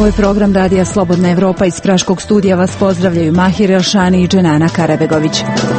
Ovo je program Radija Slobodna Evropa. Iz Praškog studija vas pozdravljaju Mahir Elšani i Dženana Karabegović.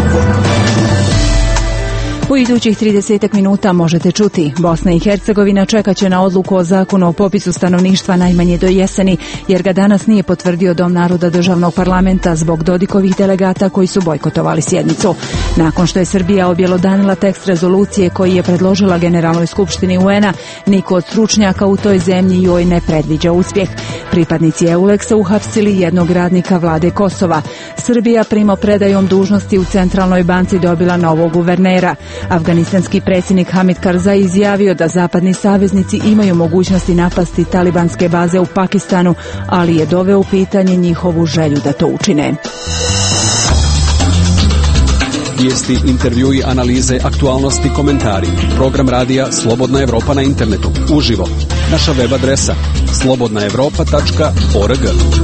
U idućih 30 minuta možete čuti: Bosna i Hercegovina čekaće na odluku o zakonu o popisu stanovništva najmanje do jeseni, jer ga danas nije potvrdio Dom naroda državnog parlamenta zbog Dodikovih delegata koji su bojkotovali sjednicu. Nakon što je Srbija objelodanila tekst rezolucije koji je predložila Generalnoj skupštini UN-a, niko od stručnjaka u toj zemlji joj ne predviđa uspjeh. Pripadnici EULEX-a uhapsili jednog radnika vlade Kosova. Srbija primopredajom dužnosti u Centralnoj banci dobila novog guvernera. Afganistanski predsjednik Hamid Karzai izjavio da zapadni saveznici imaju mogućnosti napasti talibanske baze u Pakistanu, ali je doveo u pitanje njihovu želju da to učine. Vijesti, intervjui, analize, aktualnosti, komentari. Program radija Slobodna Evropa na internetu. Uživo. Naša web adresa slobodnaevropa.org.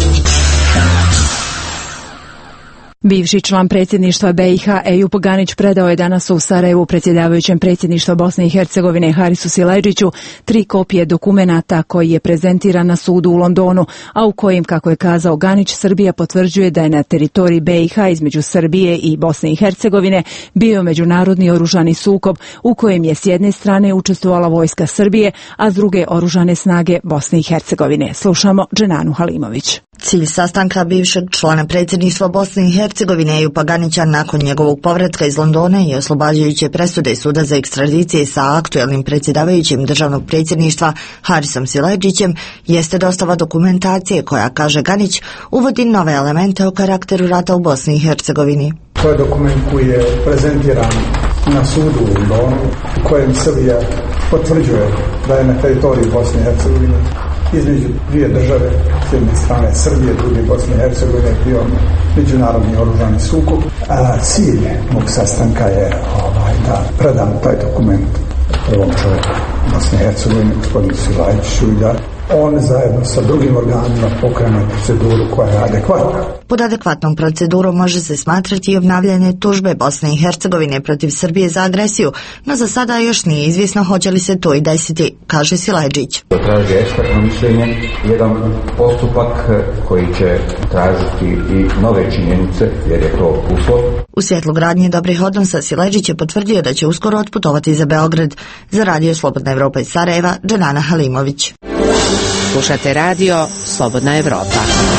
Bivši član predsjedništva BiH Ejup Ganić predao je danas u Sarajevu predsjedavajućem predsjedništva Bosne i Hercegovine Harisu Silajdžiću 3 kopije dokumenata koji je prezentiran na sudu u Londonu, a u kojim, kako je kazao Ganić, Srbija potvrđuje da je na teritoriji BiH između Srbije i Bosne i Hercegovine bio međunarodni oružani sukob u kojem je s jedne strane učestvovala vojska Srbije, a s druge oružane snage Bosne i Hercegovine. Slušamo Dženanu Halimović. Cilj sastanka bivšeg člana predsjedništva Bosne i Hercegovine Ejupa Ganića nakon njegovog povratka iz Londona i oslobađajuće presude suda za ekstradicije sa aktuelnim predsjedavajućim državnog predsjedništva Harisom Silajdžićem jeste dostava dokumentacije koja, kaže Ganić, uvodi nove elemente o karakteru rata u Bosni i Hercegovini. To je dokument koji je prezentiran na sudu u Londonu, u kojem Srbija potvrđuje da je na teritoriji Bosne i Hercegovine između dvije države, s jedne strane Srbije, druge Bosne i Hercegovine, bio međunarodni oružani sukob. Cilj mog sastanka je da predam taj dokument prvom čovjeku Bosne i Hercegovine, gospodinu Silajdžiću, i da on zajedno sa drugim organima pokrene proceduru koja je adekvatna. Pod adekvatnom procedurom može se smatrati i obnavljanje tužbe Bosne i Hercegovine protiv Srbije za agresiju, no za sada još nije izvjesno hoće li se to i desiti, kaže Silajdžić. Traži ekspertno mišljenje, jedan postupak koji će tražiti i nove činjenice, jer je to uslov. U svjetlu gradnje dobrih odnosa Silajdžić je potvrdio da će uskoro otputovati za Beograd. Za Radio Slobodna Evropa iz Sarajeva, Dženana Halimović. Slušate radio Slobodna Evropa.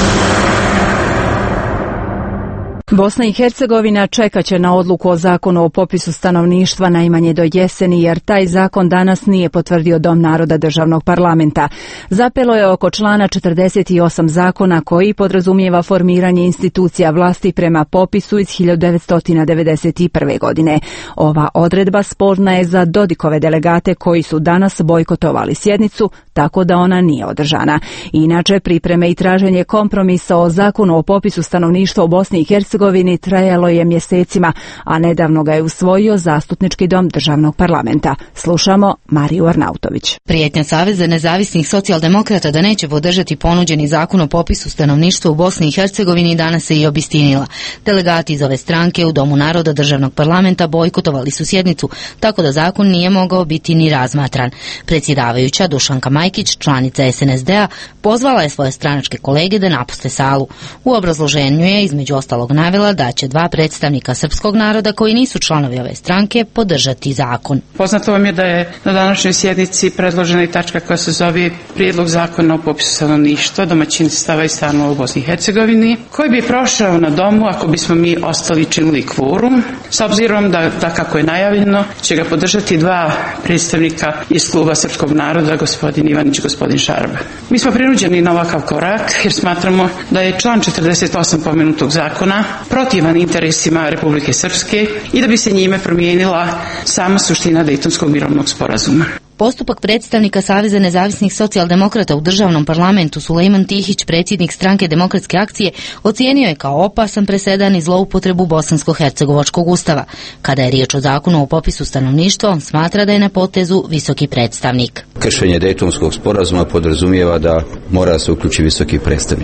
Bosna i Hercegovina čekaće na odluku o zakonu o popisu stanovništva najmanje do jeseni, jer taj zakon danas nije potvrdio Dom naroda državnog parlamenta. Zapelo je oko člana 48 zakona koji podrazumijeva formiranje institucija vlasti prema popisu iz 1991. godine. Ova odredba sporna je za Dodikove delegate koji su danas bojkotovali sjednicu, tako da ona nije održana. Inače, pripreme i traženje kompromisa o zakonu o popisu stanovništva u Bosni i Hercegovini trajalo je mjesecima, a nedavno ga je usvojio Zastupnički dom državnog parlamenta. Slušamo Mariju Arnautović. Prijetnja Saveza nezavisnih socijaldemokrata da neće podržati ponuđeni zakon o popisu stanovništva u Bosni i Hercegovini danas se i obistinila. Delegati iz ove stranke u Domu naroda državnog parlamenta bojkotovali su sjednicu, tako da zakon nije mogao biti ni razmatran. Predsjedavajuća Dušanka Majkić, članica SNSD-a, pozvala je svoje stranačke kolege da napuste salu. U obrazloženju je između ostalog navela da će 2 predstavnika srpskog naroda koji nisu članovi ove stranke podržati zakon. Poznato vam je da je na današnjoj sjednici predložena i tačka koja se zove Prijedlog zakona o popisu stanovništva, domaćinstava i stanova u Bosni i Hercegovini, koji bi prošao na domu ako bismo mi ostali činili kvorum, s obzirom da kako je najavljeno, će ga podržati 2 predstavnika iz kluba srpskog naroda, gospodin Ivanić i gospodin Šarba. Mi smo prinuđeni na ovakav korak jer smatramo da je član 48 pomenutog zakona protivan interesima Republike Srpske i da bi se njime promijenila sama suština Dejtonskog mirovnog sporazuma. Postupak predstavnika Saveza nezavisnih socijaldemokrata u državnom parlamentu Sulejman Tihić, predsjednik stranke Demokratske akcije, ocijenio je kao opasan presedan i zloupotrebu bosansko-hercegovačkog ustava. Kada je riječ o zakonu o popisu stanovništva, on smatra da je na potezu visoki predstavnik. Kršenje Dejtonskog sporazuma podrazumijeva da mora se uključiti visoki predstavnik.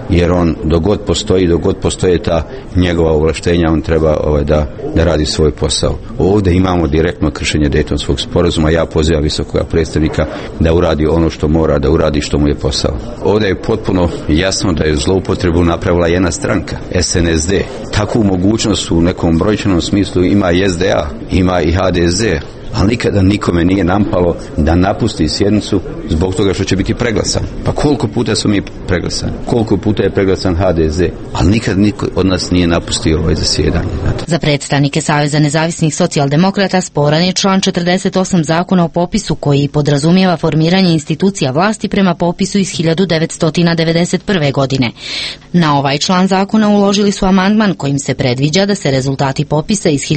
jer on dok god postoje ta njegova ovlaštenja, on treba da radi svoj posao. Ovdje imamo direktno kršenje Dejtonskog sporazuma. Ja pozivam visokog predstavnika da uradi ono što mora, da uradi što mu je posao. Ovdje je potpuno jasno da je zloupotrebu napravila jedna stranka, SNSD. Takvu mogućnost u nekom brojčanom smislu ima i SDA, ima i HDZ, ali nikada nikome nije nampalo da napusti sjednicu zbog toga što će biti preglasan. Pa koliko puta su mi preglasani? Koliko puta je preglasan HDZ? Ali nikad niko od nas nije napustio ovaj zasjedanje. Za predstavnike Saveza nezavisnih socijaldemokrata sporan je član 48 zakona o popisu koji podrazumijeva formiranje institucija vlasti prema popisu iz 1991. godine. Na ovaj član zakona uložili su amandman kojim se predviđa da se rezultati popisa iz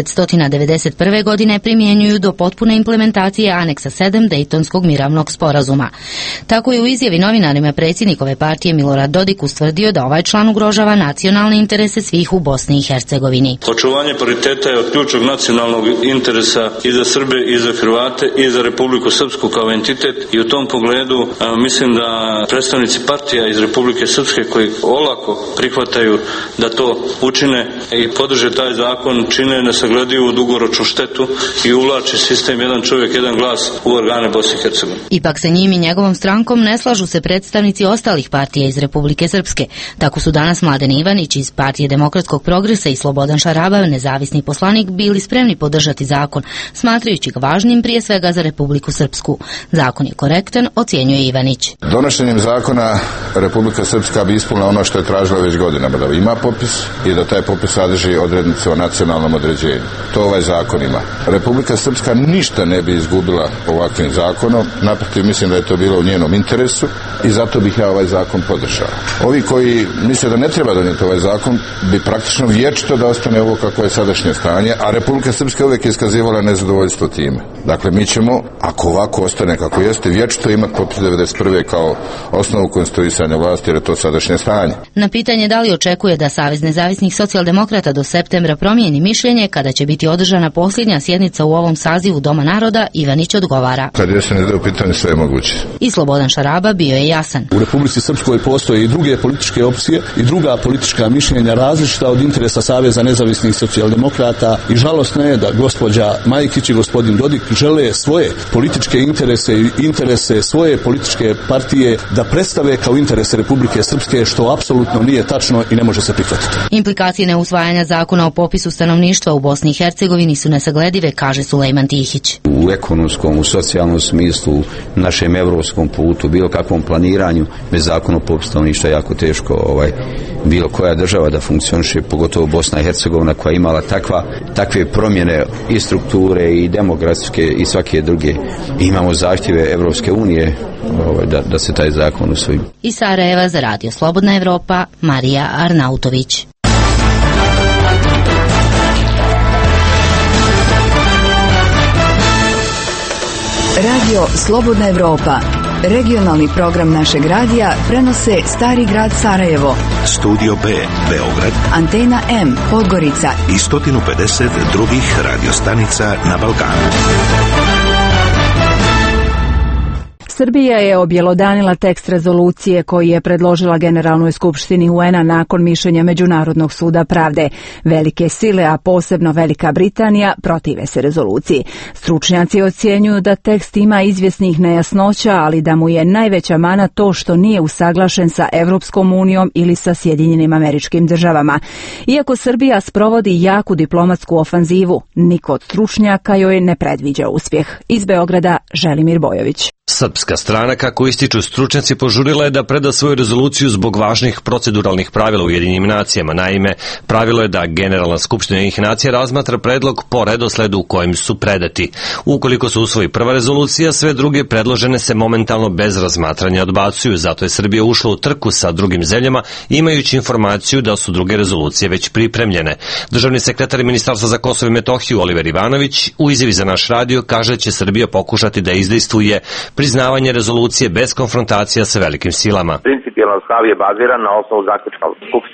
1991. godine primjenjuju do potpune implementacije aneksa 7 Dejtonskog mirovnog sporazuma. Tako je u izjavi novinarima predsjednikove partije Milorad Dodik ustvrdio da ovaj član ugrožava nacionalne interese svih u Bosni i Hercegovini. Očuvanje pariteta je od ključnog nacionalnog interesa i za Srbe, i za Hrvate, i za Republiku Srpsku kao entitet, i u tom pogledu mislim da predstavnici partija iz Republike Srpske koji olako prihvataju da to učine i podrže taj zakon, čine nesagledivu dugoročnu štetu i uvlači sistem jedan čovjek, jedan glas u organe Bosne i Hercegovine. Ipak sa njim i njegovom strankom ne slažu se predstavnici ostalih partija iz Republike Srpske. Tako su danas Mladen Ivanić iz Partije demokratskog progresa i Slobodan Šaraba, nezavisni poslanik, bili spremni podržati zakon, smatrajući ga važnim prije svega za Republiku Srpsku. Zakon je korektan, ocjenjuje Ivanić. Donošenjem zakona Republika Srpska bi ispunila ono što je tražila već godinama, da ima popis i da taj popis sadrži odrednice o nacionalnom određenju. To ovaj zakon ima. Republika Srpska ništa ne bi izgubila ovakvim zakonom, naprotiv mislim da je to bilo u njenom interesu i zato bih ja ovaj zakon podržao. Ovi koji misle da ne treba donijeti ovaj zakon bi praktično vječito da ostane ovo kako je sadašnje stanje, a Republika Srpska uvijek iskazivala nezadovoljstvo time. Dakle, mi ćemo, ako ovako ostane kako jeste, vječito imati popis 1991. kao osnovu konstituisanja vlasti, jer je to sadašnje stanje. Na pitanje da li očekuje da Savez nezavisnih socijaldemokrata do septembra promijeni mišljenje kada će biti održana posljednja sjednica u ovom sazivu Doma naroda, Ivanić odgovara. Kad jesen ide u pitanje, sve je moguće. I Slobodan Šaraba bio je jasan. U Republici Srpskoj postoje i druge političke opcije i druga politička mišljenja različita od interesa Saveza nezavisnih socijaldemokrata i žalosno je da gospođa Majkić i gospodin Dodik žele svoje političke interese i interese svoje političke partije da predstave kao interese Republike Srpske, što apsolutno nije tačno i ne može se prihvatiti. Implikacije neusvajanja zakona o popisu stanovništva u Bosni i Hercegovini su nesagledive, kaže Sulejman Tihić. U ekonomskom, u socijalnom smislu, našem evropskom putu, bilo kakvom planiranju, bez zakona o popisu stanovništva je jako teško bilo koja država da funkcioniše, pogotovo Bosna i Hercegovina koja je imala takve promjene i strukture i demografske i svake druge. Imamo zahtjeve Evropske unije da se taj zakon usvoji. Iz Sarajeva za Radio Slobodna Evropa, Marija Arnautović. Radio Slobodna Evropa. Regionalni program našeg radija prenose Stari grad Sarajevo, Studio B Beograd, Antena M Podgorica i 150 drugih radiostanica na Balkanu. Srbija je objelodanila tekst rezolucije koji je predložila Generalnoj skupštini UN-a nakon mišljenja Međunarodnog suda pravde. Velike sile, a posebno Velika Britanija, protive se rezoluciji. Stručnjaci ocjenjuju da tekst ima izvjesnih nejasnoća, ali da mu je najveća mana to što nije usaglašen sa Evropskom unijom ili sa Sjedinjenim Američkim Državama. Iako Srbija sprovodi jaku diplomatsku ofanzivu, niko od stručnjaka joj ne predviđa uspjeh. Iz Beograda, Želimir Bojović. Srpska strana, kako ističu stručnjaci, požurila je da preda svoju rezoluciju zbog važnih proceduralnih pravila u Ujedinjenim nacijama. Naime, pravilo je da Generalna skupština Ujedinjenih nacija razmatra predlog po redosledu u kojem su predati. Ukoliko se usvoji prva rezolucija, sve druge predložene se momentalno bez razmatranja odbacuju. Zato je Srbija ušla u trku sa drugim zemljama, imajući informaciju da su druge rezolucije već pripremljene. Državni sekretar Ministarstva za Kosovo i Metohiju Oliver Ivanović u izjavi za naš radio kaže da će Srbija pokušati da izdejstvuje priznavanje rezolucije bez konfrontacija sa velikim silama. Principijelno stav je baziran na osnovu zaključka Skupštine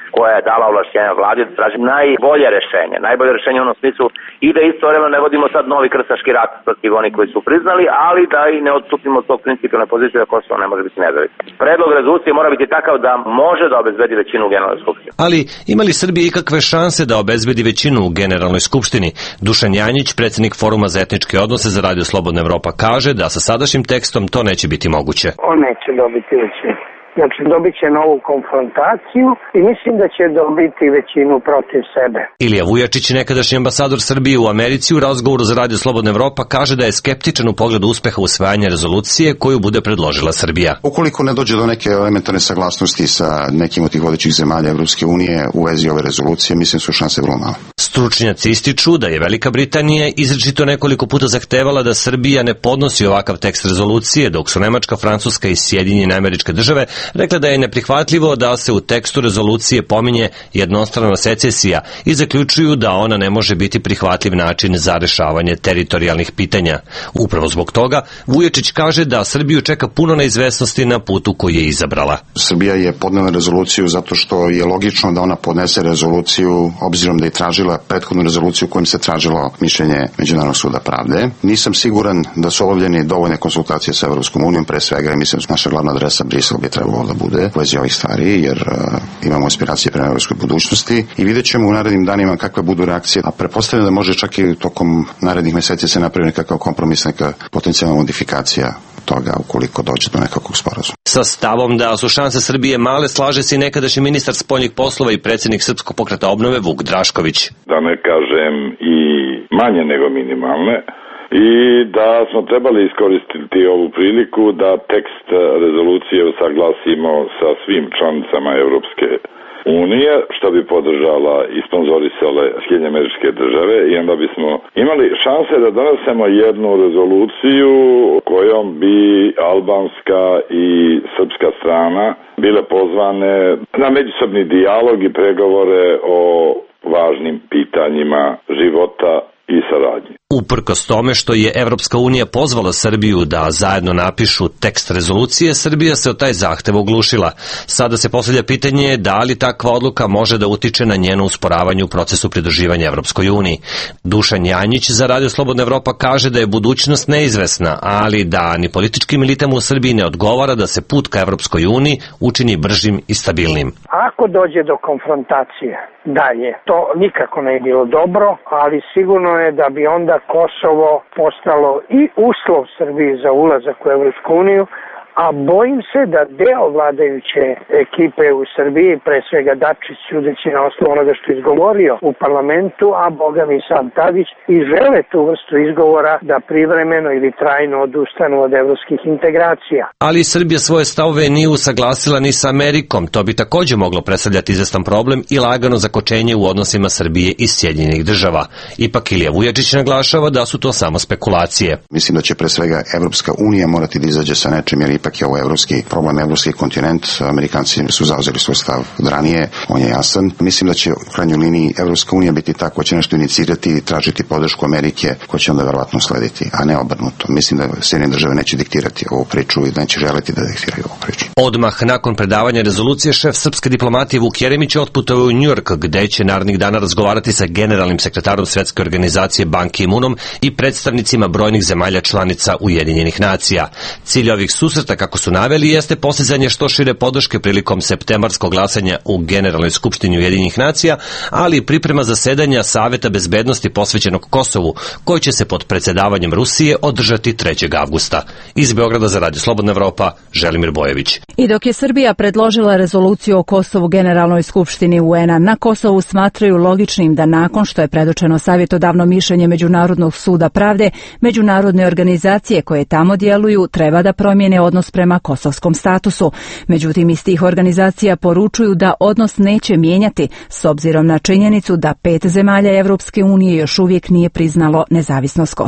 koja je dala ovlašćenja vladi da traži najbolje rešenje u onom smislu i da istovremeno ne vodimo sad novi krstaški rat protiv onih koji su priznali, ali da i ne odstupimo od tog principijalne pozicije da Kosovo ne može biti nezavisno. Predlog rezolucije mora biti takav da može da obezbedi većinu u Generalnoj skupštini. Ali ima li Srbija ikakve šanse da obezbedi većinu u Generalnoj skupštini? Dušan Janjić, predsjednik Foruma za etničke odnose za Radio Slobodna Evropa, kaže da sa sadašnjim tekstom to neće biti moguće. On neće dobiti većinu. Znači, dobit će novu konfrontaciju i mislim da će dobiti većinu protiv sebe. Ilija Vujačić, nekadašnji ambasador Srbije u Americi, u razgovoru za Radio Slobodna Evropa kaže da je skeptičan u pogledu uspeha usvajanja rezolucije koju bude predložila Srbija. Ukoliko ne dođe do neke elementarne saglasnosti sa nekim od tih vodećih zemalja Evropske unije u vezi ove rezolucije, mislim su šanse vrlo male. Stručnjaci ističu da je Velika Britanija izričito nekoliko puta zahtevala da Srbija ne podnosi ovakav tekst rezolucije, dok su Nemačka, Francuska i Sjedinjene Američke Države rekla da je neprihvatljivo da se u tekstu rezolucije pominje jednostrana secesija i zaključuju da ona ne može biti prihvatljiv način za rešavanje teritorijalnih pitanja. Upravo zbog toga Vujačić kaže da Srbiju čeka puno neizvesnosti na putu koji je izabrala. Srbija je podnela rezoluciju zato što je logično da ona podnese rezoluciju obzirom da je tražila prethodnu rezoluciju kojom se tražilo mišljenje Međunarodnog suda pravde. Nisam siguran da su obavljene dovoljne konsultacije sa Evropskom unijom, pre svega mislim naša glavna adresa Brisel bi trebalo da bude u vezi ovih stvari, jer imamo aspiracije prema evropskoj budućnosti i vidjet ćemo u narednim danima kakve budu reakcije, a pretpostavljam da može čak i tokom narednih meseci se napravi nekakav kompromis, neka potencijalna modifikacija toga ukoliko dođe do nekakvog sporazuma. Sa stavom da su šanse Srbije male slaže se i nekadašnji ministar spoljnih poslova i predsjednik Srpskog pokreta obnove Vuk Drašković. Da ne kažem i manje nego minimalne, i da smo trebali iskoristiti ovu priliku da tekst rezolucije usaglasimo sa svim članicama Evropske unije, što bi podržala i sponzorisale Sjedinjene Američke Države, i onda bismo imali šanse da donesemo jednu rezoluciju kojom bi albanska i srpska strana bile pozvane na međusobni dijalog i pregovore o važnim pitanjima života i saradnje. Uprkos tome što je Evropska unija pozvala Srbiju da zajedno napišu tekst rezolucije, Srbija se od taj zahtev oglušila. Sada se postavlja pitanje da li takva odluka može da utiče na njeno usporavanje u procesu pridruživanja Evropskoj uniji. Dušan Janjić za Radio Slobodna Evropa kaže da je budućnost neizvesna, ali da ni političkim elitama u Srbiji ne odgovara da se put ka Evropskoj uniji učini bržim i stabilnim. Ako dođe do konfrontacije dalje, to nikako ne je bilo dobro, ali sigurno je da bi onda Kosovo postalo i uslov Srbiji za ulazak u Evropsku uniju, a bojim se da deo vladajuće ekipe u Srbiji, pre svega Dačić, sudeći na osnovu onoga što je izgovorio u parlamentu, a boga mi sam Tadić, i žele tu vrstu izgovora da privremeno ili trajno odustanu od evropskih integracija. Ali Srbija svoje stavove nije usaglasila ni sa Amerikom. To bi također moglo predstavljati izvestan problem i lagano zakočenje u odnosima Srbije i Sjedinjenih Država. Ipak Ilija Vujačić naglašava da su to samo spekulacije. Mislim da će pre svega Evropska unija morati da izađe sa nečim, jer ipak je ovo evropski problem, evropski kontinent. Amerikanci su zauzeli svoj stav od ranije, on je jasan. Mislim da će u krajnjoj liniji Evropska unija biti ta koja će nešto inicirati i tražiti podršku Amerike, koja će onda verovatno slediti, a ne obrnuto. Mislim da Sjedinjene Države neće diktirati ovu priču i da neće želiti da diktiraju ovu priču. Odmah nakon predavanja rezolucije, šef srpske diplomatije Vuk Jeremić otputovao u Njujork, gde će narednih dana razgovarati sa generalnim sekretarom Svetske organizacije Ban Ki-moonom i predstavnicima brojnih zemalja članica Ujedinjenih nacija. Cilj ovih susreta, kako su naveli, jeste postizanje što šire podrške prilikom septembarskog glasanja u Generalnoj skupštini Ujedinjenih nacija, ali i priprema zasedanja Saveta bezbednosti posvećenog Kosovu, koji će se pod predsjedavanjem Rusije održati 3. avgusta. Iz Beograda za Radio Slobodna Evropa, Želimir Bojević. I dok je Srbija predložila rezoluciju o Kosovu Generalnoj skupštini UN-a, na Kosovu smatraju logičnim da nakon što je predočeno savjetodavno mišljenje Međunarodnog suda pravde, međunarodne organizacije koje tamo djeluju treba da promijene odnos prema kosovskom statusu. Međutim, iz tih organizacija poručuju da odnos neće mijenjati s obzirom na činjenicu da 5 zemalja Evropske unije još uvijek nije priznalo nezavisnost Kosova.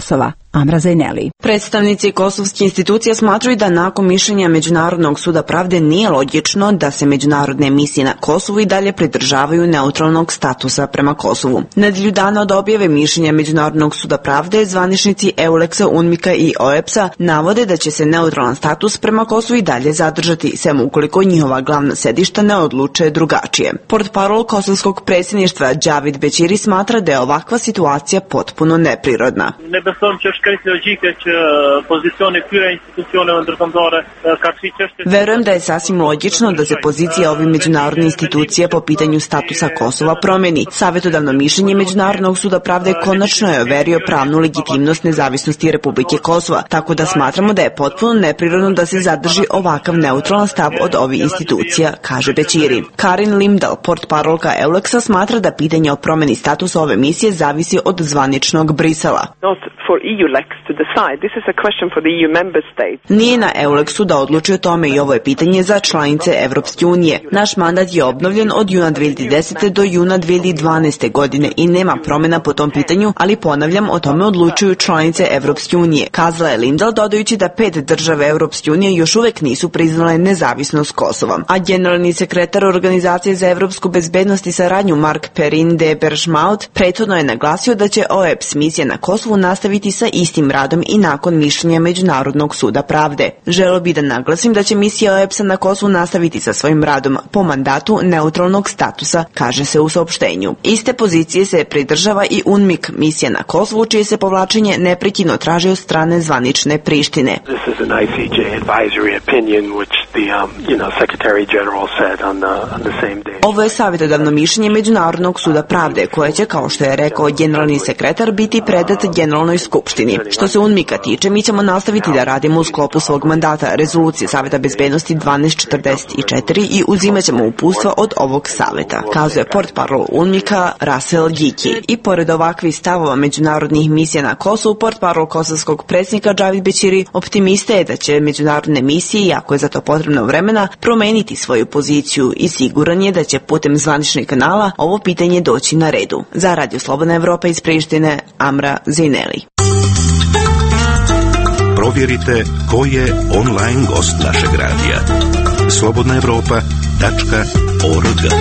Amra Zajneli. Predstavnici kosovskih institucija smatraju da nakon mišljenja Međunarodnog suda pravde nije logično da se međunarodne misije na Kosovu i dalje pridržavaju neutralnog statusa prema Kosovu. Nedelju dana od objave mišljenja Međunarodnog suda pravde, zvaničnici EULEX-a, UNMIK-a i OEBS-a navode da će se neutralan status prema Kosovu i dalje zadržati, sem ukoliko njihova glavna sedišta ne odluče drugačije. Portparol kosovskog predsjedništva Džavid Bećiri smatra da je ovakva situacija potpuno neprirodna. Verujem da je sasvim logično da se pozicija ovih međunarodnih institucija po pitanju statusa Kosova promeni. Savjetodavno mišljenje Međunarodnog suda pravde konačno je overio pravnu legitimnost nezavisnosti Republike Kosova, tako da smatramo da je potpuno neprirodno da se zadrži ovakav neutralan stav od ovih institucija, kaže Bećiri. Karin Limdal, portparolka EULEX-a, smatra da pitanje o promeni statusa ove misije zavisi od zvaničnog Brisela. Nije na EULEX-u da odluči o tome i ovo je pitanje za članice Evropske unije. Naš mandat je obnovljen od juna 2010. do juna 2012. godine i nema promjena po tom pitanju, ali ponavljam, o tome odlučuju članice Evropske unije. Kazala je Lindahl, dodajući da 5 države Evropske unije još uvek nisu priznale nezavisnost Kosova. A generalni sekretar Organizacije za evropsku bezbednost i saradnju Mark Perrin de Bergmaut prethodno je naglasio da će OEBS misija na Kosovu nastaviti sa istim radom i nakon mišljenja Međunarodnog suda pravde. Želeo bi da naglasim da će misija OEBS-a na Kosovu nastaviti sa svojim radom po mandatu neutralnog statusa, kaže se u saopštenju. Iste pozicije se pridržava i UNMIK, misija na Kosovu, čije se povlačenje neprekidno traži od strane zvanične Prištine. Ovo je savjetodavno mišljenje Međunarodnog suda pravde, koje će, kao što je rekao generalni sekretar, biti predat Generalnoj skupštini. Što se UNMIK-a tiče, mi ćemo nastaviti da radimo u sklopu svog mandata rezolucije Saveta bezbednosti 1244 i uzimat ćemo uputstva od ovog saveta, kazuje portparol UNMIK-a Russell Giki. I pored ovakvih stavova međunarodnih misija na Kosovu, portparol kosovskog predsjednika Džavid Bećiri optimista je da će međunarodne misije, iako je za to potrebno vremena, promeniti svoju poziciju i siguran je da će putem zvaničnih kanala ovo pitanje doći na redu. Za Radio Slobodna Evropa iz Prištine, Amra Zajneli. Provjerite ko je online gost našeg radija. slobodnaevropa.org.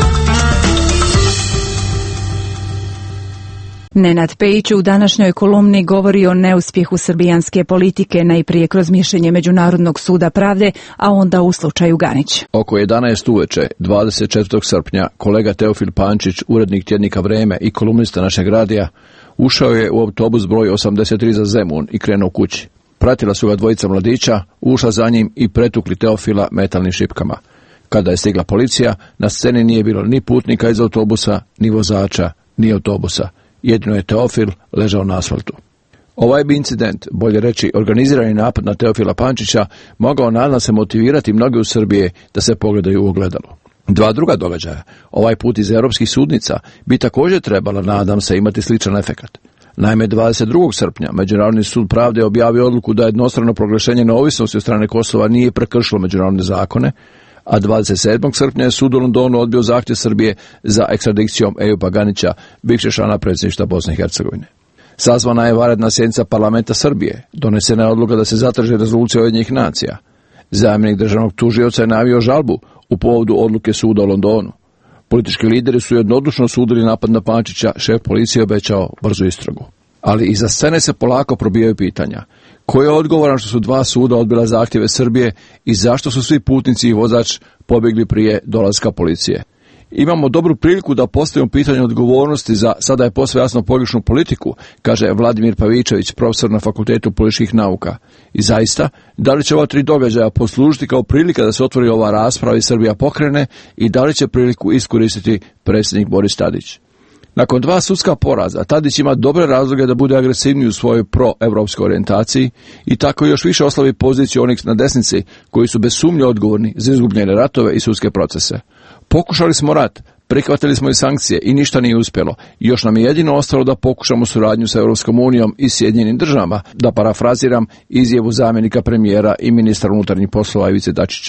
Nenad Pejić u današnjoj kolumni govori o neuspjehu srbijanske politike, najprije kroz mišljenje Međunarodnog suda pravde, a onda u slučaju Ganić. Oko 11 uveče, 24. srpnja, kolega Teofil Pančić, urednik tjednika Vreme i kolumnista našeg radija, ušao je u autobus broj 83 za Zemun i krenuo kući. Pratila su ga dvojica mladića, ušla za njim i pretukli Teofila metalnim šipkama. Kada je stigla policija, na sceni nije bilo ni putnika iz autobusa, ni vozača, ni autobusa. Jedino je Teofil ležao na asfaltu. Ovaj bi incident, bolje reći organizirani napad na Teofila Pančića, mogao nadam se motivirati mnoge u Srbije da se pogledaju u ogledalo. Dva druga događaja, ovaj put iz europskih sudnica, bi također trebala, nadam se, imati sličan efekat. Naime, 22. srpnja Međunarodni sud pravde objavio odluku da jednostrano proglašenje neovisnosti od strane Kosova nije prekršilo međunarodne zakone, a 27. srpnja je sud u Londonu odbio zahtjev Srbije za ekstradikcijom Ejupa Ganića, bivšeg člana predsjedništva Bosne i Hercegovine. Sazvana je vanredna sjednica parlamenta Srbije, donesena je odluka da se zatraži rezolucija Ujedinjenih nacija. Zamjenik državnog tužioca je najavio žalbu u povodu odluke suda u Londonu. Politički lideri su jednodušno osudili napad na Pančića, šef policije obećao brzu istragu. Ali iza scene se polako probijaju pitanja. Ko je odgovoran što su dva suda odbila zahtjeve Srbije i zašto su svi putnici i vozač pobjegli prije dolaska policije? Imamo dobru priliku da postavimo pitanje odgovornosti za, sada je posve jasno, pogrešnu politiku, kaže Vladimir Pavičević, profesor na Fakultetu političkih nauka. I zaista, da li će ova tri događaja poslužiti kao prilika da se otvori ova rasprava i Srbija pokrene i da li će priliku iskoristiti predsjednik Boris Tadić? Nakon dva sudska poraza, Tadić ima dobre razloge da bude agresivniji u svojoj proevropskoj orijentaciji i tako još više oslavi poziciju onih na desnici koji su bez sumnje odgovorni za izgubljene ratove i sudske procese. Pokušali smo rat, prihvatili smo i sankcije i ništa nije uspjelo. Još nam je jedino ostalo da pokušamo suradnju sa Europskom unijom i Sjedinjenim državama, da parafraziram izjavu zamjenika premijera i ministra unutarnjih poslova Ivice Dačića.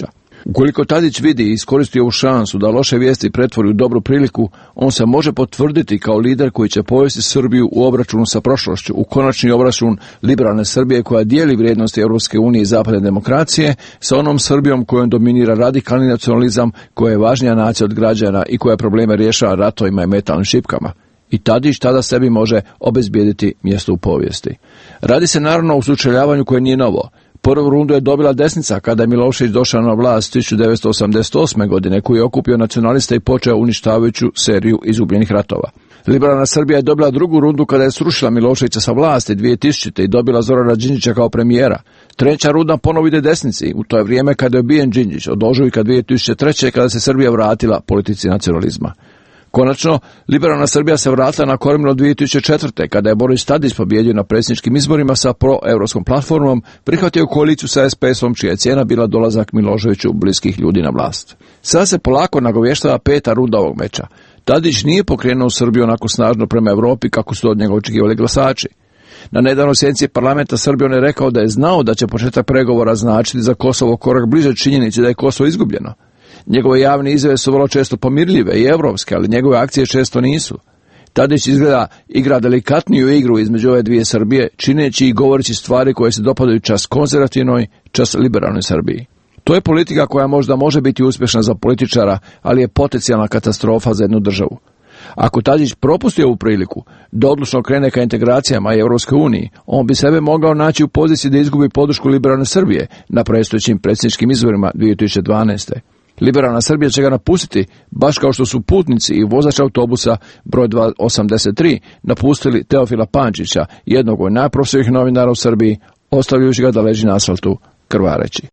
Ukoliko Tadić vidi i iskoristi ovu šansu da loše vijesti pretvori u dobru priliku, on se može potvrditi kao lider koji će povesti Srbiju u obračunu sa prošlošću, u konačni obračun liberalne Srbije koja dijeli vrijednosti Europske unije i zapadne demokracije sa onom Srbijom kojom dominira radikalni nacionalizam, koja je važnija nacija od građana i koja probleme rješava ratovima i metalnim šipkama. I Tadić tada sebi može obezbijediti mjesto u povijesti. Radi se naravno o sučeljavanju koje nije novo. Prvu rundu je dobila desnica kada je Milošević došao na vlast 1988. godine, koji je okupio nacionaliste i počeo uništavajuću seriju izgubljenih ratova. Liberalna Srbija je dobila drugu rundu kada je srušila Miloševića sa vlasti 2000. i dobila Zorana Đinđića kao premijera. Treća runda ponovo ide desnici, u to je vrijeme kada je ubijen Đinđić, od ožujka 2003. kada se Srbija vratila politici nacionalizma. Konačno, liberalna Srbija se vratila na kormilo 2004. kada je Boris Tadić pobjedio na predsjedničkim izborima sa proevropskom platformom, prihvatio koaliciju sa SPS-om čija je cijena bila dolazak Miloševiću bliskih ljudi na vlast. Sada se polako nagovještava peta runda ovog meča. Tadić nije pokrenuo Srbiju onako snažno prema Europi kako su od njega očekivali glasači. Na nedavnoj sjednici parlamenta Srbije on je rekao da je znao da će početak pregovora značiti za Kosovo korak bliže činjenici da je Kosovo izgubljeno. Njegove javne izjave su vrlo često pomirljive i europske, ali njegove akcije često nisu. Tadić izgleda igra delikatniju igru između ove dvije Srbije, čineći i govoreći stvari koje se dopadaju čas konzervativnoj, čas liberalnoj Srbiji. To je politika koja možda može biti uspješna za političara, ali je potencijalna katastrofa za jednu državu. Ako Tadić propusti ovu priliku da odlučno krene ka integracijama i Europskoj uniji, on bi sebe mogao naći u poziciji da izgubi podršku liberalne Srbije na predstojećim predsjedničkim izborima 2012. Liberalna Srbija će ga napustiti, baš kao što su putnici i vozač autobusa broj 283 napustili Teofila Pančića, jednog od najprofesionalnijih novinara u Srbiji, ostavljajući ga da leži na asfaltu krvareći.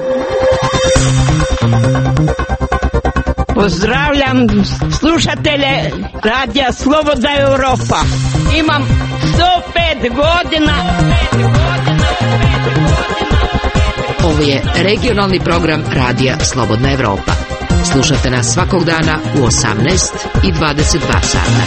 Pozdravljam slušatelje Radija Slobodna Europa. Imam 105 godina. Ovo je regionalni program Radija Slobodna Evropa. Slušate nas svakog dana u 18 i 22 sata.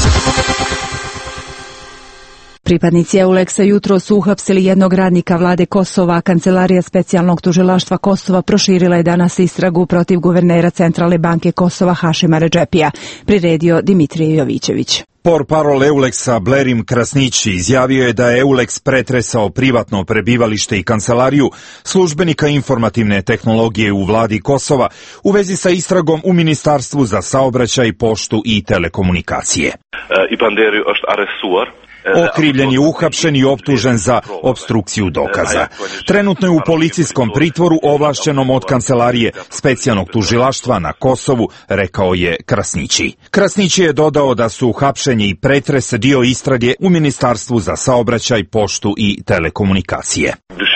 Pripadnici EULEX-a jutro su uhapsili jednog radnika vlade Kosova. Kancelarija specijalnog tužilaštva Kosova proširila je danas istragu protiv guvernera Centralne banke Kosova Hašima Redžepija, priredio Dimitrije Jovićević. Portparol EULEX-a Blerim Krasnići izjavio je da je EULEX pretresao privatno prebivalište i kancelariju službenika informativne tehnologije u vladi Kosova u vezi sa istragom u Ministarstvu za saobraćaj, poštu i telekomunikacije. Okrivljen je uhapšen i optužen za opstrukciju dokaza. Trenutno je u policijskom pritvoru ovlašćenom od Kancelarije specijalnog tužilaštva na Kosovu, rekao je Krasnići. Krasnići je dodao da su uhapšenje i pretres dio istrage u Ministarstvu za saobraćaj, poštu i telekomunikacije.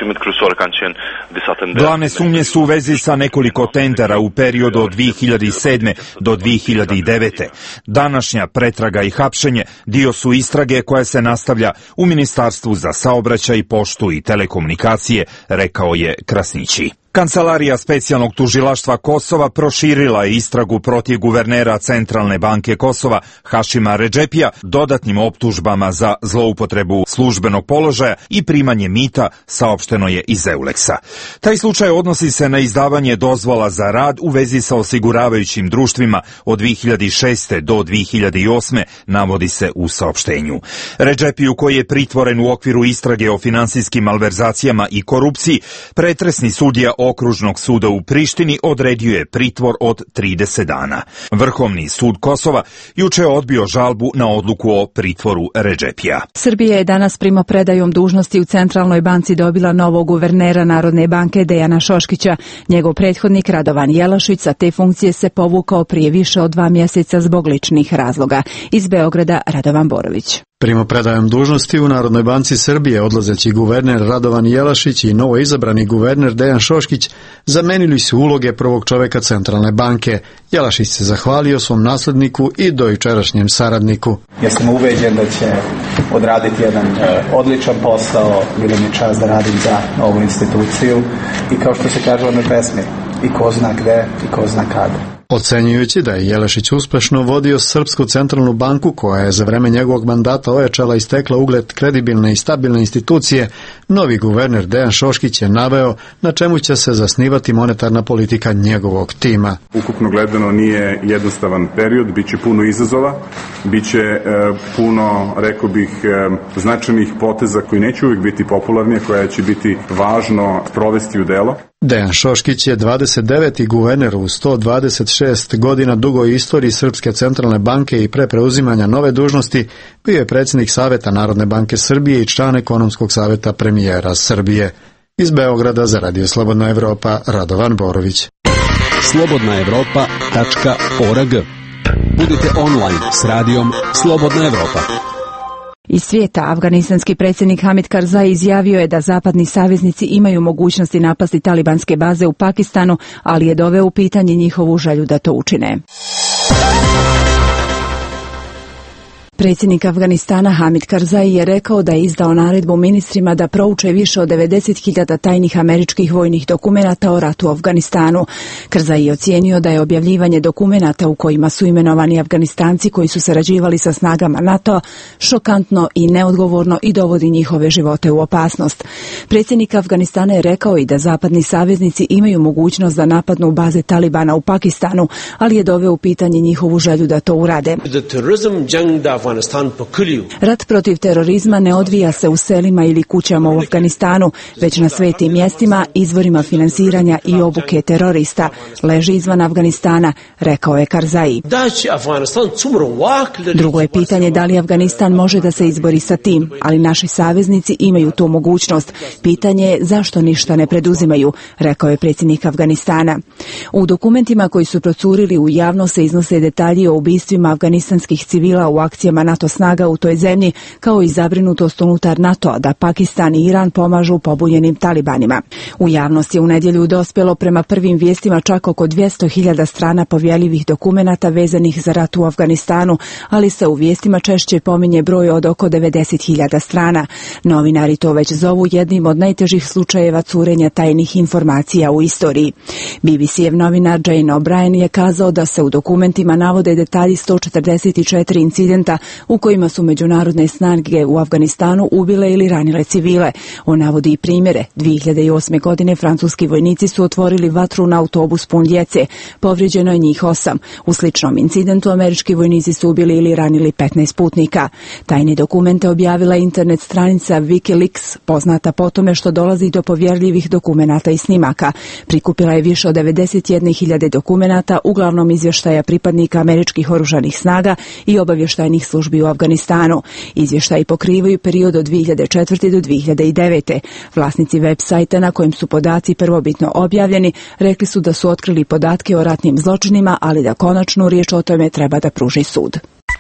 Glavne sumnje su u vezi sa nekoliko tendera u periodu od 2007. do 2009. Današnja pretraga i hapšenje dio su istrage koja se nastavlja u Ministarstvu za saobraćaj, poštu i telekomunikacije, rekao je Krasnići. Kancelarija specijalnog tužilaštva Kosova proširila je istragu protiv guvernera Centralne banke Kosova Hašima Redžepija dodatnim optužbama za zloupotrebu službenog položaja i primanje mita, saopšteno je iz EULEX-a. Taj slučaj odnosi se na izdavanje dozvola za rad u vezi sa osiguravajućim društvima od 2006. do 2008. navodi se u saopštenju. Redžepiju, koji je pritvoren u okviru istrage o finansijskim malverzacijama i korupciji, pretresni sudija Okružnog suda u Prištini odredio je pritvor od 30 dana. Vrhovni sud Kosova juče je odbio žalbu na odluku o pritvoru Redžepija. Srbija je danas primopredajom dužnosti u Centralnoj banci dobila novog guvernera Narodne banke Dejana Šoškića. Njegov prethodnik Radovan Jelašić sa te funkcije se povukao prije više od 2 mjeseca zbog ličnih razloga. Iz Beograda Radovan Borović. Primopredajom dužnosti u Narodnoj banci Srbije odlazeći guverner Radovan Jelašić i novo izabrani guverner Dejan Šoškić zamenili su uloge prvog čoveka Centralne banke. Jelašić se zahvalio svom nasledniku i dojučerašnjem saradniku. Ja sam ubeđen da će odraditi jedan odličan posao, bilo mi čast da radim za ovu instituciju i kao što se kaže u onoj pesmi, i ko zna gde i ko zna kada. Ocenjujući da je Jelešić uspešno vodio Srpsku centralnu banku, koja je za vreme njegovog mandata ojačala i stekla ugled kredibilne i stabilne institucije, novi guverner Dejan Šoškić je naveo na čemu će se zasnivati monetarna politika njegovog tima. Ukupno gledano nije jednostavan period, bit će puno izazova, bit će puno, rekao bih, značajnih poteza koji neće uvijek biti popularni, koja će biti važno sprovesti u delo. Dejan Šoškić je 29. guverner u 126 godina dugoj istoriji Srpske centralne banke i pre preuzimanja nove dužnosti bio je predsjednik Saveta Narodne banke Srbije i član ekonomskog saveta premijera Srbije. Iz Beograda za Radio Slobodna Evropa, Radovan Borović. slobodnaevropa.org. Budite online s radijom Slobodna Evropa. Iz svijeta, afganistanski predsjednik Hamid Karzai izjavio je da zapadni saveznici imaju mogućnosti napasti talibanske baze u Pakistanu, ali je doveo u pitanje njihovu želju da to učine. Predsjednik Afganistana Hamid Karzai je rekao da je izdao naredbu ministrima da prouče više od 90.000 tajnih američkih vojnih dokumenata o ratu u Afganistanu. Karzai je ocijenio da je objavljivanje dokumenata u kojima su imenovani Afganistanci koji su sarađivali sa snagama NATO šokantno i neodgovorno i dovodi njihove živote u opasnost. Predsjednik Afganistana je rekao i da zapadni saveznici imaju mogućnost da napadnu baze Talibana u Pakistanu, ali je doveo u pitanje njihovu želju da to urade. Rat protiv terorizma ne odvija se u selima ili kućama u Afganistanu, već na svetim mjestima, izvorima finansiranja i obuke terorista. Leži izvan Afganistana, rekao je Karzai. Drugo je pitanje da li Afganistan može da se izbori sa tim, ali naši saveznici imaju tu mogućnost. Pitanje je zašto ništa ne preduzimaju, rekao je predsjednik Afganistana. U dokumentima koji su procurili u javnost se iznose detalji o ubistvima afganistanskih civila u akcijama NATO snaga u toj zemlji, kao i zabrinutost unutar NATO-a da Pakistan i Iran pomažu pobunjenim talibanima. U javnost je u nedjelju dospjelo prema prvim vijestima čak oko 200.000 strana povjerljivih dokumenata vezanih za rat u Afganistanu, ali se u vijestima češće pominje broj od oko 90.000 strana. Novinari to već zovu jednim od najtežih slučajeva curenja tajnih informacija u istoriji. BBC-ev novinar Jane O'Brien je kazao da se u dokumentima navode detalji 144 incidenta u kojima su međunarodne snage u Afganistanu ubile ili ranile civile. On navodi i primjere. 2008. godine francuski vojnici su otvorili vatru na autobus pun djece. Povrijeđeno je njih 8. U sličnom incidentu američki vojnici su ubili ili ranili 15 putnika. Tajne dokumente objavila internet stranica WikiLeaks, poznata po tome što dolazi do povjerljivih dokumenata i snimaka. Prikupila je više od 91.000 dokumenata, uglavnom izvještaja pripadnika američkih oružanih snaga i obavještajnih službi u Afganistanu. Izvještaji pokrivaju period od 2004. do 2009. Vlasnici web sajta na kojem su podaci prvobitno objavljeni rekli su da su otkrili podatke o ratnim zločinima, ali da konačnu riječ o tome treba da pruži sud.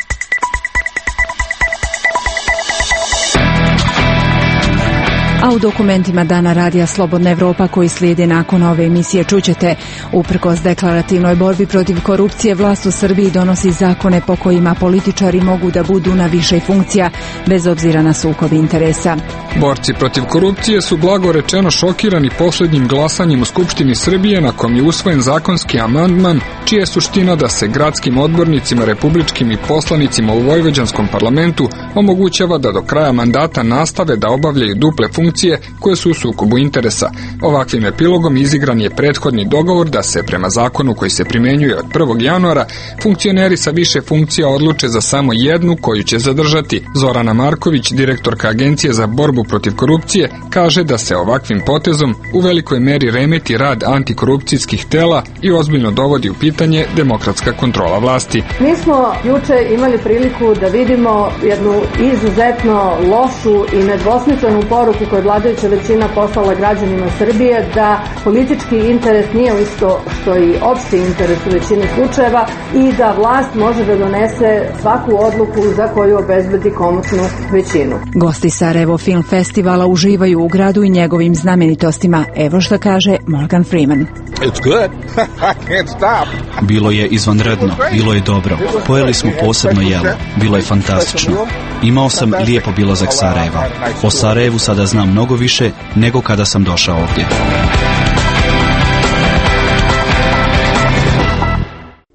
A u dokumentima Dana Radija Slobodna Evropa koji slijede nakon ove emisije čućete: uprkos deklarativnoj borbi protiv korupcije, vlast u Srbiji donosi zakone po kojima političari mogu da budu na više funkcija bez obzira na sukob interesa. Borci protiv korupcije su blago rečeno šokirani posljednjim glasanjem u Skupštini Srbije na kom je usvojen zakonski amandman čija je suština da se gradskim odbornicima, republičkim i poslanicima u vojvođanskom parlamentu omogućava da do kraja mandata nastave da obavljaju duple funkcije koje su u sukobu interesa. Ovakvim epilogom izigran je prethodni dogovor da se prema zakonu koji se primjenjuje od 1. januara funkcioneri sa više funkcija odluče za samo jednu koju će zadržati. Zorana Marković, direktorka Agencije za borbu protiv korupcije, kaže da se ovakvim potezom u velikoj meri remeti rad antikorupcijskih tela i ozbiljno dovodi u pitanje demokratska kontrola vlasti. Mi smo juče imali priliku da vidimo jednu izuzetno lošu i nedvosmislenu poruku koju vladajuća većina poslala građanima Srbije, da politički interes nije isto što i opšti interes u većini slučajeva i da vlast može da donese svaku odluku za koju obezbedi komotnu većinu. Gosti Sarajevo Film Festivala uživaju u gradu i njegovim znamenitostima. Evo što kaže Morgan Freeman. It's good. I can't stop. Bilo je izvanredno, bilo je dobro. Pojeli smo posebno jelo, bilo je fantastično. Imao sam lijep obilazak Sarajeva. O Sarajevu sada znam mnogo više nego kada sam došao ovdje.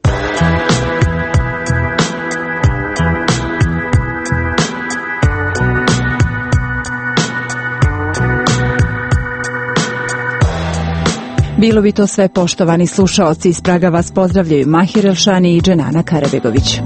Bilo bi to sve, poštovani slušaoci. Iz Praga vas pozdravljaju Mahir Elšani i Dženana Karabegović.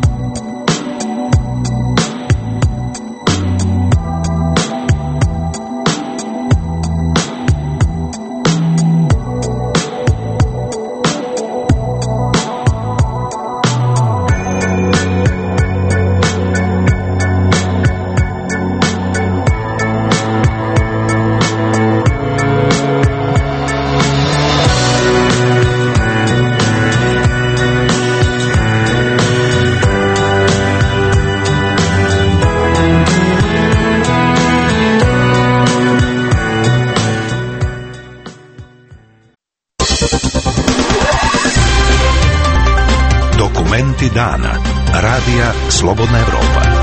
Dokumenti dana. Radija Slobodna Evropa.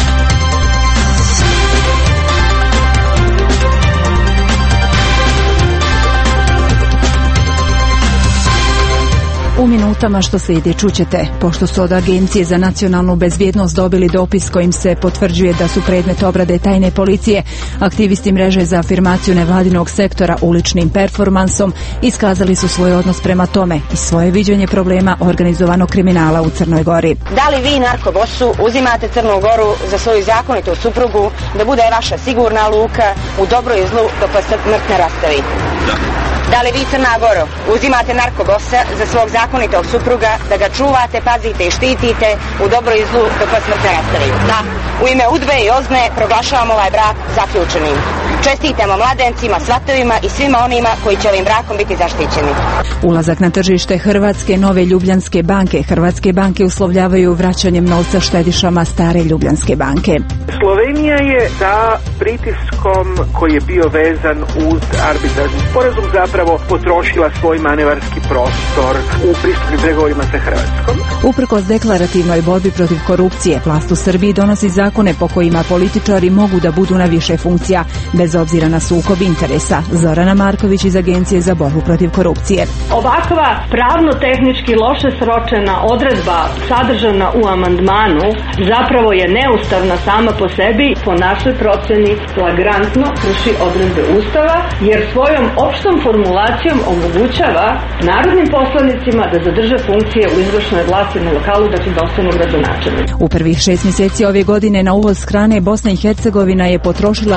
U minutama što slijedi čućete, pošto su od Agencije za nacionalnu bezbjednost dobili dopis kojim se potvrđuje da su predmet obrade tajne policije, aktivisti mreže za afirmaciju nevladinog sektora uličnim performansom iskazali su svoj odnos prema tome i svoje viđenje problema organizovanog kriminala u Crnoj Gori. Da li vi, narkobosu, uzimate Crnu Goru za svoju zakonitu suprugu da bude vaša sigurna luka u dobro i zlu dok vas smrt ne rastavi? Da. Da li vi, Crna Goro, uzimate narkobosa za svog zakonitog supruga da ga čuvate, pazite i štitite u dobro i zlu dok vas smrt ne rastavi? Da. U ime UDBE i OZNE proglašavam ovaj brak zaključenim. Čestitamo mladencima, svatovima i svima onima koji će ovim brakom biti zaštićeni. Ulazak na tržište Hrvatske nove Ljubljanske banke. Hrvatske banke uslovljavaju vraćanjem novca štedišama stare Ljubljanske banke. Slovenija je sa pritiskom koji je bio vezan uz arbitražni sporazum zapravo potrošila svoj manevarski prostor u pristupnim pregovorima sa Hrvatskom. Uprkos deklarativnoj borbi protiv korupcije, vlast u Srbiji donosi zakone po kojima političari mogu da budu na više funkcija, bez obzira na sukob interesa. Zorana Marković iz Agencije za borbu protiv korupcije. Ovakva pravno-tehnički loše sročena odredba sadržana u amandmanu zapravo je neustavna sama po sebi, po našoj procjeni flagrantno krši odredbe Ustava, jer svojom opštom formulacijom omogućava narodnim poslanicima da zadrže funkcije u izvršnoj vlasti na lokalu, da će dostanu gradonačelnik. U prvih 6 mjeseci ove godine na uvoz hrane Bosna i Hercegovina je potrošila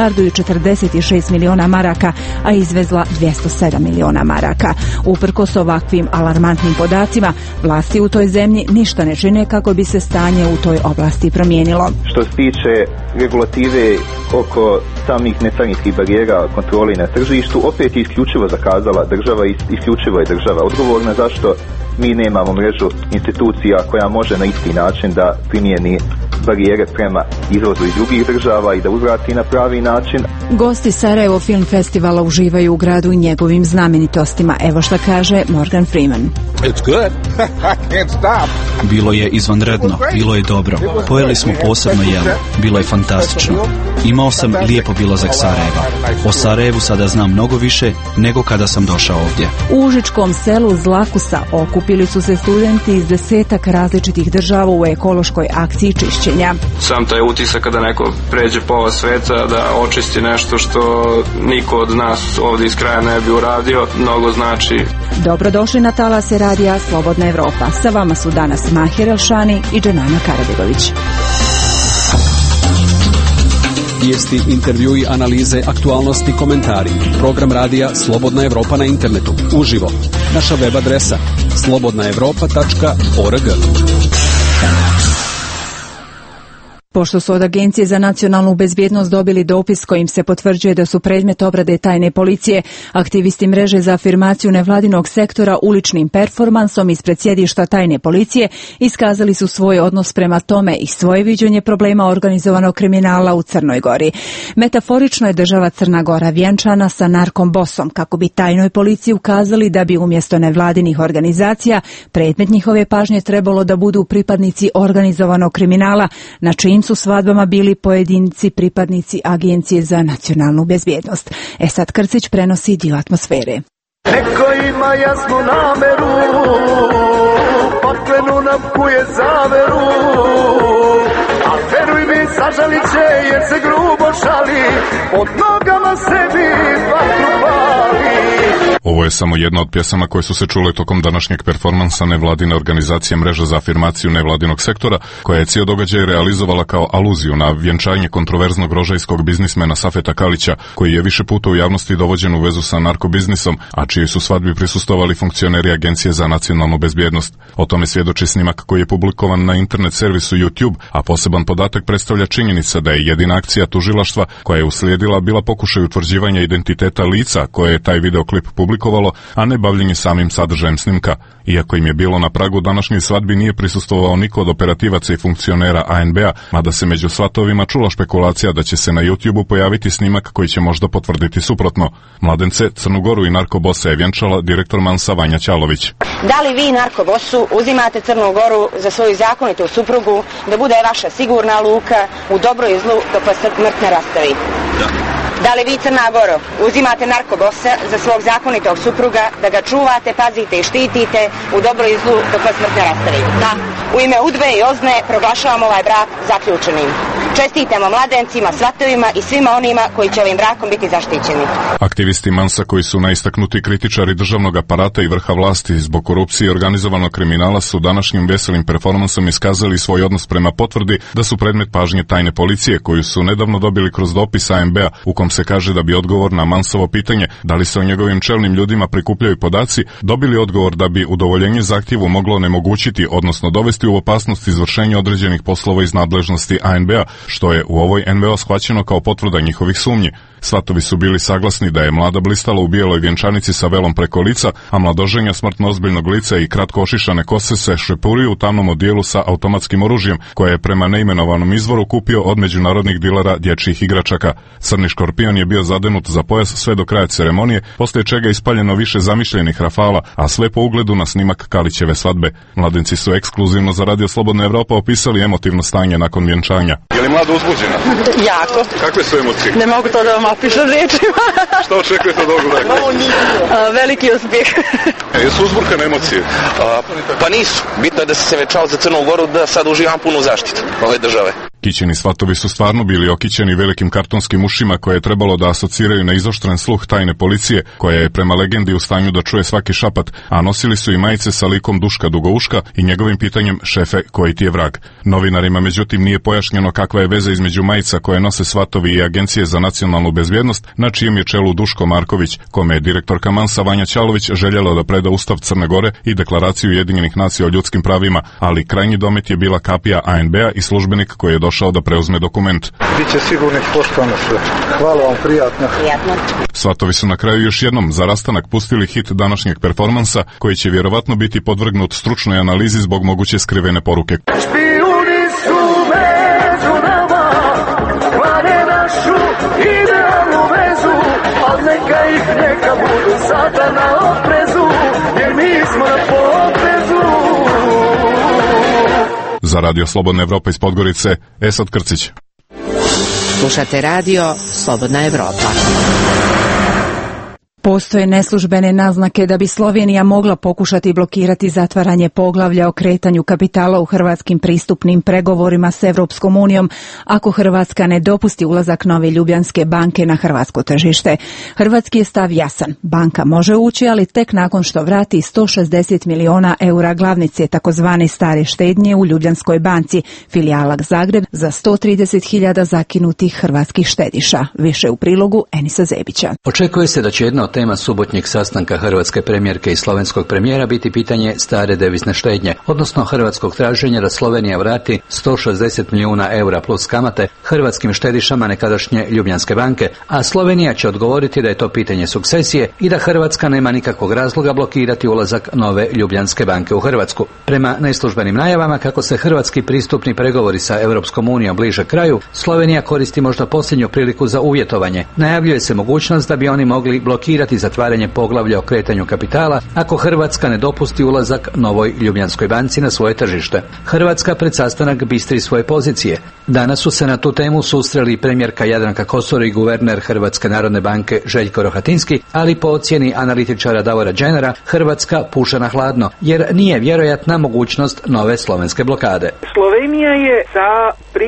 1.046 miliona maraka, a izvezla 207 miliona maraka. Uprkos ovakvim alarmantnim podacima, vlasti u toj zemlji ništa ne čine kako bi se stanje u toj oblasti promijenilo. Što se tiče regulative oko samih necarinskih barijera kontroli na tržištu, opet je isključivo zakazala država i isključivo je država odgovorna zašto mi nemamo mrežu institucija koja može na isti način da primijeni barijere prema izvozu iz drugih država i da uzvrati na pravi način. Gosti Sarajevo Film Festivala uživaju u gradu i njegovim znamenitostima. Evo šta kaže Morgan Freeman. It's good. I can't stop. Bilo je izvanredno, bilo je dobro. Pojeli smo posebno jelo, bilo je fantastično. Imao sam lijep obilazak Sarajeva. O Sarajevu sada znam mnogo više nego kada sam došao ovdje. U užičkom selu Zlakusa okupili su se studenti iz 10 različitih država u ekološkoj akciji čišćenja. Sam taj utisak kada neko pređe pola sveta da očisti nešto što niko od nas ovdje iz kraja ne bi uradio, mnogo znači. Dobrodošli na talase radija Slobodna Evropa. Sa vama su danas Mahir Elšani i Dženana Karabegović. Vijesti, intervjui, analize, aktualnosti, komentari. Program radija Slobodna Evropa na internetu. Uživo. Naša web adresa slobodnaevropa.org. Pošto su od Agencije za nacionalnu bezbjednost dobili dopis kojim se potvrđuje da su predmet obrade tajne policije, aktivisti mreže za afirmaciju nevladinog sektora uličnim performansom ispred sjedišta tajne policije iskazali su svoj odnos prema tome i svoje viđenje problema organizovanog kriminala u Crnoj Gori. Metaforično je država Crna Gora vjenčana sa narkom bosom kako bi tajnoj policiji ukazali da bi umjesto nevladinih organizacija predmet njihove pažnje trebalo da budu pripadnici organizovanog kriminala, na čijim su svadbama bili pojedinci pripadnici Agencije za nacionalnu bezbjednost. Esad Krcić prenosi dio atmosfere. Neko ima jasnu nameru, paklenu nam kuje zaveru, a veruj mi sažalit će jer se grubo šali, pod nogama sebi vatru pali. Ovo je samo jedna od pjesama koje su se čule tokom današnjeg performansa nevladine organizacije Mreža za afirmaciju nevladinog sektora, koja je cijel događaj realizovala kao aluziju na vjenčanje kontroverznog rožajskog biznismena Safeta Kalića, koji je više puta u javnosti dovođen u vezu sa narkobiznisom, a čiji su svadbi prisustvovali funkcioneri Agencije za nacionalnu bezbjednost. O tome svjedoči snimak koji je publikovan na internet servisu YouTube, a poseban podatak predstavlja činjenica da je jedina akcija tužilaštva koja je uslijedila bila pokušaj utvrđivanja identiteta lica koje je taj videoklip publikovalo, a ne bavljenje samim sadržajem snimka. Iako im je bilo na pragu današnjoj svadbi, nije prisustvovao niko od operativaca i funkcionera ANB-a, mada se među svatovima čula špekulacija da će se na YouTube-u pojaviti snimak koji će možda potvrditi suprotno. Mladence, Crnu Goru i narkobosa je vjenčala direktor Mansa Vanja Ćalović. Da li vi, narkobosu, uzimate Crnu Goru za svoju zakonitu suprugu, da bude vaša sigurna luka u dobro i zlu dok vas smrt ne rastavi? Da. Da li vi, Crna Goro, uzimate narkobosa za svog zakonitog supruga, da ga čuvate, pazite i štitite u dobro i zlu dok vas smrt ne rastavi? Da. U ime UDBE i OZNE proglašavam ovaj brak zaključenim. Čestitamo mladencima, svatovima i svima onima koji će ovim brakom biti zaštićeni. Aktivisti Mansa, koji su najistaknuti kritičari državnog aparata i vrha vlasti zbog korupcije i organizovanog kriminala, su današnjim veselim performansom iskazali svoj odnos prema potvrdi da su predmet pažnje tajne policije, koju su nedavno dobili kroz dopis ANB-a, u kom se kaže da bi odgovor na Mansovo pitanje da li se o njegovim čelnim ljudima prikupljaju podaci, dobili odgovor da bi udovoljenje zahtjevu moglo onemogućiti, odnosno dovesti u opasnost izvršenje određenih poslova iz nadležnosti ANB-a, što je u ovoj NVO shvaćeno kao potvrda njihovih sumnji. Svatovi su bili saglasni da je mlada blistala u bijeloj vjenčanici sa velom preko lica, a mladoženja smrtno ozbiljnog lica i kratko ošišane kose se šepurio u tamnom odijelu sa automatskim oružjem, koje je prema neimenovanom izvoru kupio od međunarodnih dilera dječjih igračaka. Crni škorpion je bio zadenut za pojas sve do kraja ceremonije, poslije čega je ispaljeno više zamišljenih rafala, a sve po ugledu na snimak Kalićeve svadbe. Mladenci su ekskluzivno za Radio Slobodna Evropa opisali emotivno stanje nakon vjenčanja. Je li mlada uzbuđena? Jako. Kakve su emocije? Ne mogu to da vam opišem riječima. Šta očekujete od ovog braka? Veliki uspjeh. Jesu uzburkane emocije? Pa nisu. Bitno je da se venčao za Crnu Goru, da sad uživam punu zaštitu ove države. Kićeni svatovi su stvarno bili okićeni velikim kartonskim ušima koje je trebalo da asociraju na izoštren sluh tajne policije, koja je prema legendi u stanju da čuje svaki šapat, a nosili su i majice sa likom Duška Dugouška i njegovim pitanjem šefe, koji ti je vrag. Novinarima međutim nije pojašnjeno kakva je veza između majica koje nose svatovi i Agencije za nacionalnu bezbjednost, na čijem je čelu Duško Marković, kome je direktorka Mansa Vanja Ćalović željela da preda Ustav Crne Gore i Deklaraciju Ujedinjenih nacija o ljudskim pravima, ali krajnji domet je bila kapija ANB-a i službenik koji je došao da preuzme dokument. Biće sigurnih poštovano sve. Hvala vam, prijatno. Svatovi su na kraju još jednom za rastanak pustili hit današnjeg performansa, koji će vjerovatno biti podvrgnut stručnoj analizi zbog moguće skrivene poruke. Špijuni su među nama, kvare našu idealnu vezu, al neka budu sada na oprezu, jer mi smo na potezu. Za Radio Slobodna Evropa iz Podgorice, Esad Krcić. Slušate Radio Slobodna Evropa. Postoje neslužbene naznake da bi Slovenija mogla pokušati blokirati zatvaranje poglavlja o kretanju kapitala u hrvatskim pristupnim pregovorima s Evropskom unijom ako Hrvatska ne dopusti ulazak nove Ljubljanske banke na hrvatsko tržište. Hrvatski je stav jasan. Banka može ući, ali tek nakon što vrati 160 miliona eura glavnice takozvane stare štednje u Ljubljanskoj banci, filijala Zagreb, za 130.000 zakinutih hrvatskih štediša. Više u prilogu Enisa Zebića. Očekuje se da će jedna od tema subotnjeg sastanka hrvatske premijerke i slovenskog premijera biti pitanje stare devizne štednje, odnosno hrvatskog traženja da Slovenija vrati 160 milijuna eura plus kamate hrvatskim štedišama nekadašnje Ljubljanske banke, a Slovenija će odgovoriti da je to pitanje sukcesije i da Hrvatska nema nikakvog razloga blokirati ulazak nove Ljubljanske banke u Hrvatsku. Prema neslužbenim najavama, kako se hrvatski pristupni pregovori sa Europskom unijom bliže kraju, Slovenija koristi možda posljednju priliku za uvjetovanje. Najavljuje se mogućnost da bi oni mogli blokirati zatvaranje poglavlja o kretanju kapitala ako Hrvatska ne dopusti ulazak novoj Ljubljanskoj banci na svoje tržište. Hrvatska pred sastanak bistri svoje pozicije. Danas su se na tu temu susreli premijerka Jadranka Kosor i guverner Hrvatske narodne banke Željko Rohatinski, ali po ocjeni analitičara Davora Dženera, Hrvatska puša na hladno, jer nije vjerojatna mogućnost nove slovenske blokade. Slovenija je sa pritiskom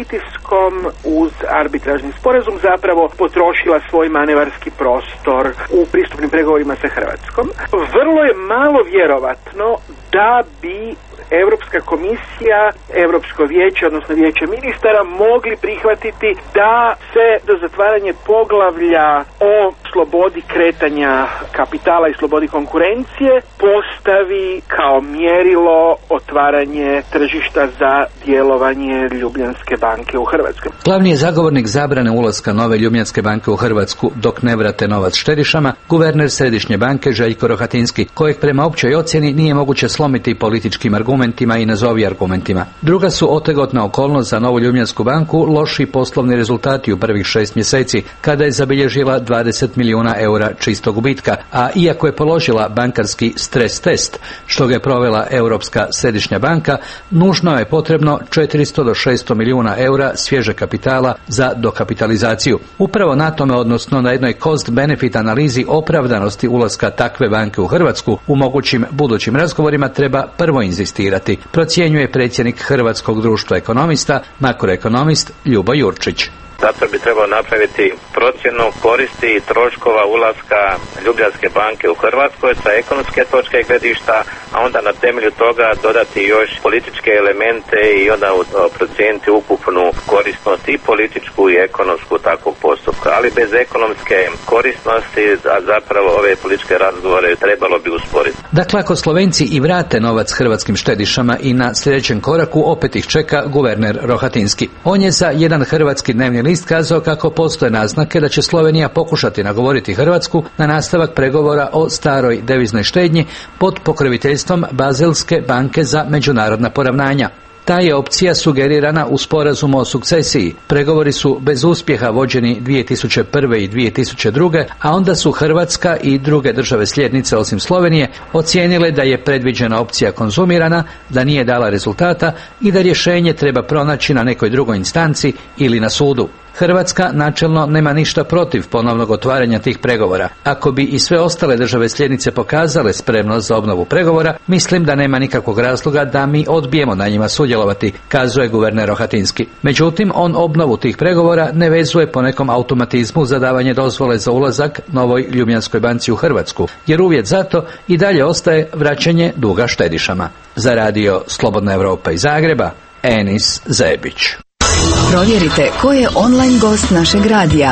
pritiskom uz arbitražni sporazum zapravo potrošila svoj manevarski prostor u pristupnim pregovorima sa Hrvatskom. Vrlo je malo vjerovatno da bi Europska komisija, Europsko vijeće, odnosno vijeće ministara mogli prihvatiti da se do zatvaranje poglavlja o slobodi kretanja kapitala i slobodi konkurencije postavi kao mjerilo otvaranje tržišta za djelovanje Ljubljanske banke u Hrvatskoj. Glavni je zagovornik zabrane ulaska nove Ljubljanske banke u Hrvatsku dok ne vrate novac štedišama, guverner Središnje banke Željko Rohatinski, kojeg prema općoj ocjeni nije moguće slomiti političkim argumentima i nazovi argumentima. Druga su otegotna okolnost za novu Ljubljansku banku loši poslovni rezultati u prvih 6 mjeseci, kada je zabilježila 20 milijuna eura čistog gubitka, a iako je položila bankarski stres test, što ga je provela Europska središnja banka, nužno je potrebno 400 do 600 milijuna eura svježe kapitala za dokapitalizaciju. Upravo na tome, odnosno na jednoj cost-benefit analizi opravdanosti ulaska takve banke u Hrvatsku, u mogućim budućim razgovorima treba prvo inzistirati, procjenjuje predsjednik Hrvatskog društva ekonomista, makroekonomist Ljubo Jurčić. Zato bi trebao napraviti procjenu koristi i troškova ulaska Ljubljanske banke u Hrvatskoj sa ekonomske točke gledišta, a onda na temelju toga dodati još političke elemente i onda procijeniti ukupnu korisnost i političku i ekonomsku takvog postupka. Ali bez ekonomske korisnosti, a zapravo ove političke razgovore trebalo bi usporiti. Dakle, ako Slovenci i vrate novac hrvatskim štedišama i na sljedećem koraku opet ih čeka guverner Rohatinski. On je za jedan hrvatski dnevni list kazao kako postoje naznake da će Slovenija pokušati nagovoriti Hrvatsku na nastavak pregovora o staroj deviznoj štednji pod pokroviteljstvom Bazelske banke za međunarodna poravnanja. Ta je opcija sugerirana u sporazumu o sukcesiji. Pregovori su bez uspjeha vođeni 2001. i 2002. a onda su Hrvatska i druge države slijednice osim Slovenije ocijenile da je predviđena opcija konzumirana, da nije dala rezultata i da rješenje treba pronaći na nekoj drugoj instanci ili na sudu. Hrvatska načelno nema ništa protiv ponovnog otvaranja tih pregovora. Ako bi i sve ostale države slijednice pokazale spremnost za obnovu pregovora, mislim da nema nikakvog razloga da mi odbijemo na njima sudjelovati, kazuje guverner Rohatinski. Međutim, on obnovu tih pregovora ne vezuje po nekom automatizmu za davanje dozvole za ulazak novoj Ljubljanskoj banci u Hrvatsku, jer uvjet za to i dalje ostaje vraćanje duga štedišama. Za radio Slobodna Evropa iz Zagreba, Enis Zebić. Provjerite ko je online gost našeg radija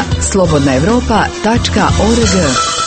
slobodnaevropa.org.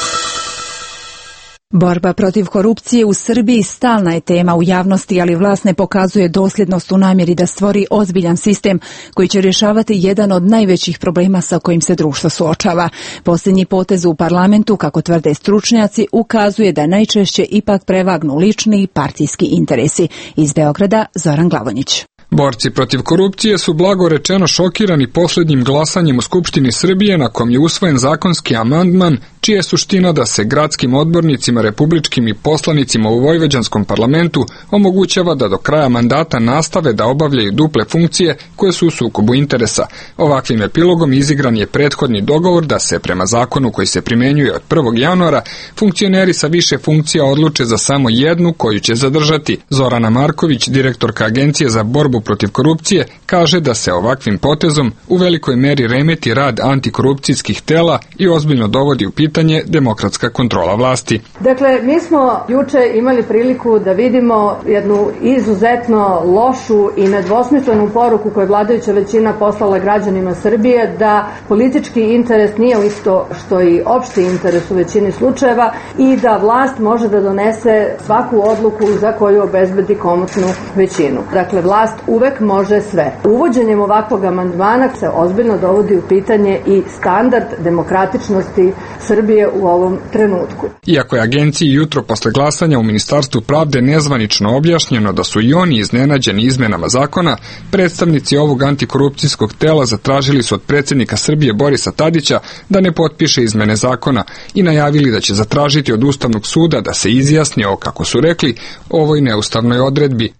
Borba protiv korupcije u Srbiji stalna je tema u javnosti, ali vlast ne pokazuje dosljednost u namjeri da stvori ozbiljan sistem koji će rješavati jedan od najvećih problema sa kojim se društvo suočava. Posljednji potez u parlamentu, kako tvrde stručnjaci, ukazuje da najčešće ipak prevagnu lični i partijski interesi. Iz Beograda, Zoran Glavonjić. Borci protiv korupcije su blago rečeno šokirani posljednjim glasanjem u Skupštini Srbije na kom je usvojen zakonski amandman čija je suština da se gradskim odbornicima, republičkim i poslanicima u vojvođanskom parlamentu omogućava da do kraja mandata nastave da obavljaju duple funkcije koje su u sukobu interesa. Ovakvim epilogom izigran je prethodni dogovor da se prema zakonu koji se primjenjuje od 1. januara funkcioneri sa više funkcija odluče za samo jednu koju će zadržati. Zorana Marković, direktorka Agencije za borbu protiv korupcije, kaže da se ovakvim potezom u velikoj meri remeti rad antikorupcijskih tela i ozbiljno dovodi u pitanje demokratska kontrola vlasti. Dakle, mi smo juče imali priliku da vidimo jednu izuzetno lošu i nedvosmislenu poruku koju je vladajuća većina poslala građanima Srbije, da politički interes nije isto što i opšti interes u većini slučajeva i da vlast može da donese svaku odluku za koju obezbedi komotnu većinu. Dakle, vlast uvek može sve. Uvođenjem ovakvog amandmana se ozbiljno dovodi u pitanje i standard demokratičnosti Srbije u ovom trenutku. Iako je agenciji jutro posle glasanja u Ministarstvu pravde nezvanično objašnjeno da su i oni iznenađeni izmenama zakona, predstavnici ovog antikorupcijskog tela zatražili su od predsjednika Srbije Borisa Tadića da ne potpiše izmene zakona i najavili da će zatražiti od Ustavnog suda da se izjasni o, kako su rekli, ovoj neustavnoj odredbi.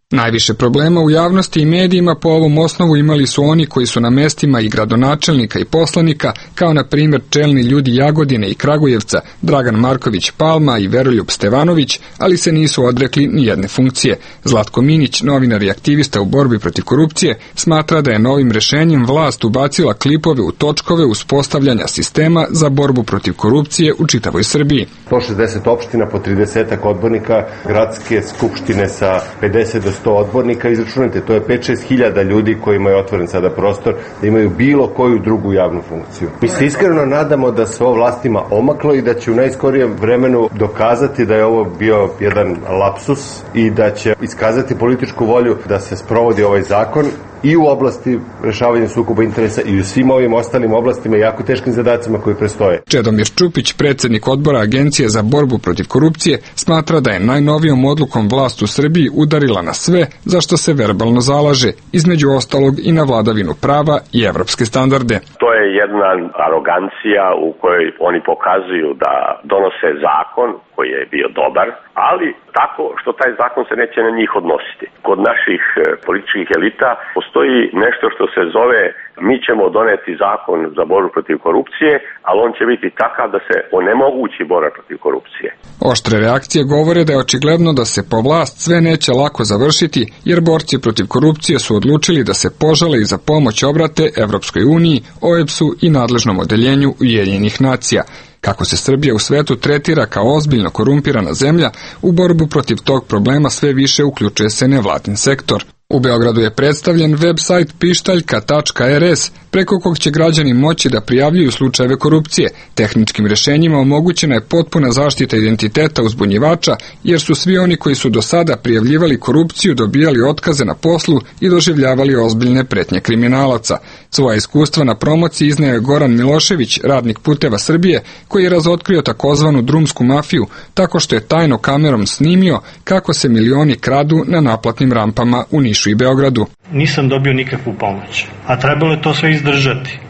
Najviše problema u javnosti i medijima po ovom osnovu imali su oni koji su na mestima i gradonačelnika i poslanika, kao na primjer čelni ljudi Jagodine i Kragujevca, Dragan Marković Palma i Veroljub Stevanović, ali se nisu odrekli ni jedne funkcije. Zlatko Minić, novinar i aktivista u borbi protiv korupcije, smatra da je novim rešenjem vlast ubacila klipove u točkove uspostavljanja sistema za borbu protiv korupcije u čitavoj Srbiji. 160 opština po 30 odbornika, gradske skupštine sa 50 do 100 odbornika, izračunajte, to je 5-6 hiljada ljudi kojima je otvoren sada prostor da imaju bilo koju drugu javnu funkciju. Mi se iskreno nadamo da se ovo vlastima omaklo i da će u najskorijem vremenu dokazati da je ovo bio jedan lapsus i da će iskazati političku volju da se sprovodi ovaj zakon i u oblasti rešavanja sukoba interesa i u svim ovim ostalim oblastima i jako teškim zadacima koji prestoje. Čedomir Čupić, predsjednik odbora Agencije za borbu protiv korupcije, smatra da je najnovijom odlukom vlast u Srbiji udarila na sve za što se verbalno zalaže, između ostalog i na vladavinu prava i evropske standarde. To je jedna arogancija u kojoj oni pokazuju da donose zakon koji je bio dobar, ali tako što taj zakon se neće na njih odnositi. Kod naših političkih elita postoji nešto što se zove mi ćemo doneti zakon za borbu protiv korupcije, ali on će biti takav da se onemogući borba protiv korupcije. Oštre reakcije govore da je očigledno da se po vlast sve neće lako završiti, jer borci protiv korupcije su odlučili da se požale i za pomoć obrate Evropskoj uniji, OEBS-u i nadležnom odeljenju Ujedinjenih nacija. Kako se Srbija u svetu tretira kao ozbiljno korumpirana zemlja, u borbu protiv tog problema sve više uključuje se nevladin sektor. U Beogradu je predstavljen web-sajt pištaljka.rs, preko kog će građani moći da prijavljuju slučajeve korupcije. Tehničkim rešenjima omogućena je potpuna zaštita identiteta uzbunjivača, jer su svi oni koji su do sada prijavljivali korupciju dobijali otkaze na poslu i doživljavali ozbiljne pretnje kriminalaca. Svoje iskustva na promociji izneo je Goran Milošević, radnik Puteva Srbije, koji je razotkrio takozvanu drumsku mafiju, tako što je tajno kamerom snimio kako se milioni kradu na naplatnim rampama u Nišu i Beogradu. Nisam dobio nikakvu pomoć, a trebalo je to sve izdržati.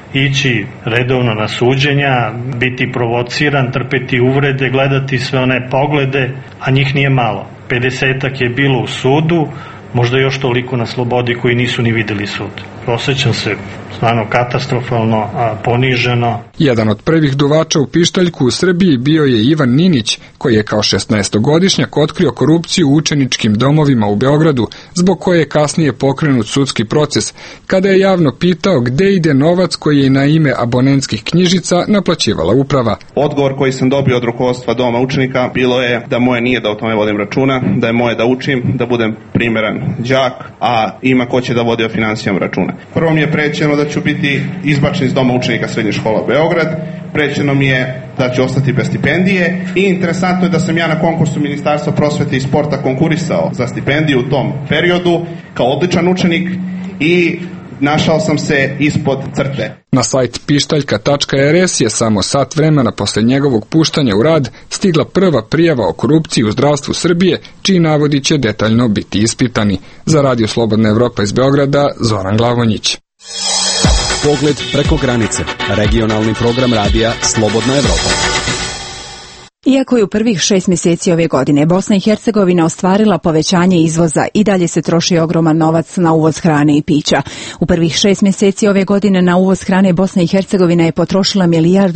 Ići redovno na suđenja, biti provociran, trpeti uvrede, gledati sve one poglede, a njih nije malo. 50-ak je bilo u sudu, možda još toliko na slobodi koji nisu ni videli sud. Osjećam se stvarno katastrofalno, poniženo. Jedan od prvih duvača u pištaljku u Srbiji bio je Ivan Ninić, koji je kao 16-godišnjak otkrio korupciju u učeničkim domovima u Beogradu, zbog koje je kasnije pokrenut sudski proces, kada je javno pitao gde ide novac koji je na ime abonentskih knjižica naplaćivala uprava. Odgovor koji sam dobio od rukovodstva doma učenika bilo je da moje nije da o tome vodim računa, da je moje da učim, da budem primeran đak, a ima ko će da vodi o financijama računa. Prvo mi je prećeno da ću biti izbačen iz doma učenika Srednje škola Beograd, prećeno mi je da ću ostati bez stipendije i interesantno je da sam ja na konkursu Ministarstva prosvete i sporta konkurisao za stipendiju u tom periodu kao odličan učenik i našao sam se ispod crte. Na sajt pištaljka.rs je samo sat vremena posle njegovog puštanja u rad stigla prva prijava o korupciji u zdravstvu Srbije, čiji navodi će detaljno biti ispitani. Za Radio Slobodna Evropa iz Beograda, Zoran Glavonjić. Pogled preko granice. Regionalni program radija Slobodna Evropa. Iako je u prvih 6 mjeseci ove godine Bosna i Hercegovina ostvarila povećanje izvoza, i dalje se troši ogroman novac na uvoz hrane i pića. U prvih 6 mjeseci ove godine na uvoz hrane Bosna i Hercegovina je potrošila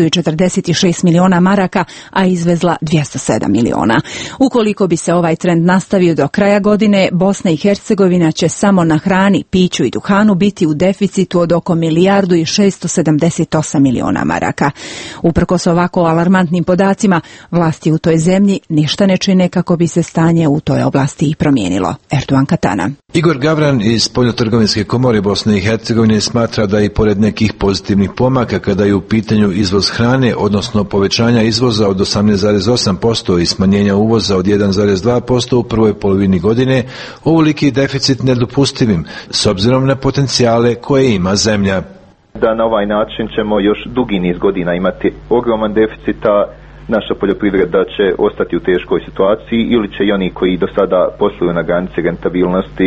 1,46 milijardi maraka, a izvezla 207 miliona. Ukoliko bi se ovaj trend nastavio do kraja godine, Bosna i Hercegovina će samo na hrani, piću i duhanu biti u deficitu od oko 1,678 miliona maraka. Uprkos ovako alarmantnim podacima, vlasti u toj zemlji ništa ne čine kako bi se stanje u toj oblasti i promijenilo. Erdogan Katana. Igor Gavran iz Spoljnotrgovinske komore Bosne i Hercegovine smatra da i pored nekih pozitivnih pomaka kada je u pitanju izvoz hrane, odnosno povećanja izvoza od 18,8% i smanjenja uvoza od 1,2% u prvoj polovini godine, ovoliki deficit nedopustivim, s obzirom na potencijale koje ima zemlja. Da na ovaj način ćemo još dugi niz godina imati ogroman deficita, naša poljoprivreda će ostati u teškoj situaciji ili će i oni koji do sada posluju na granici rentabilnosti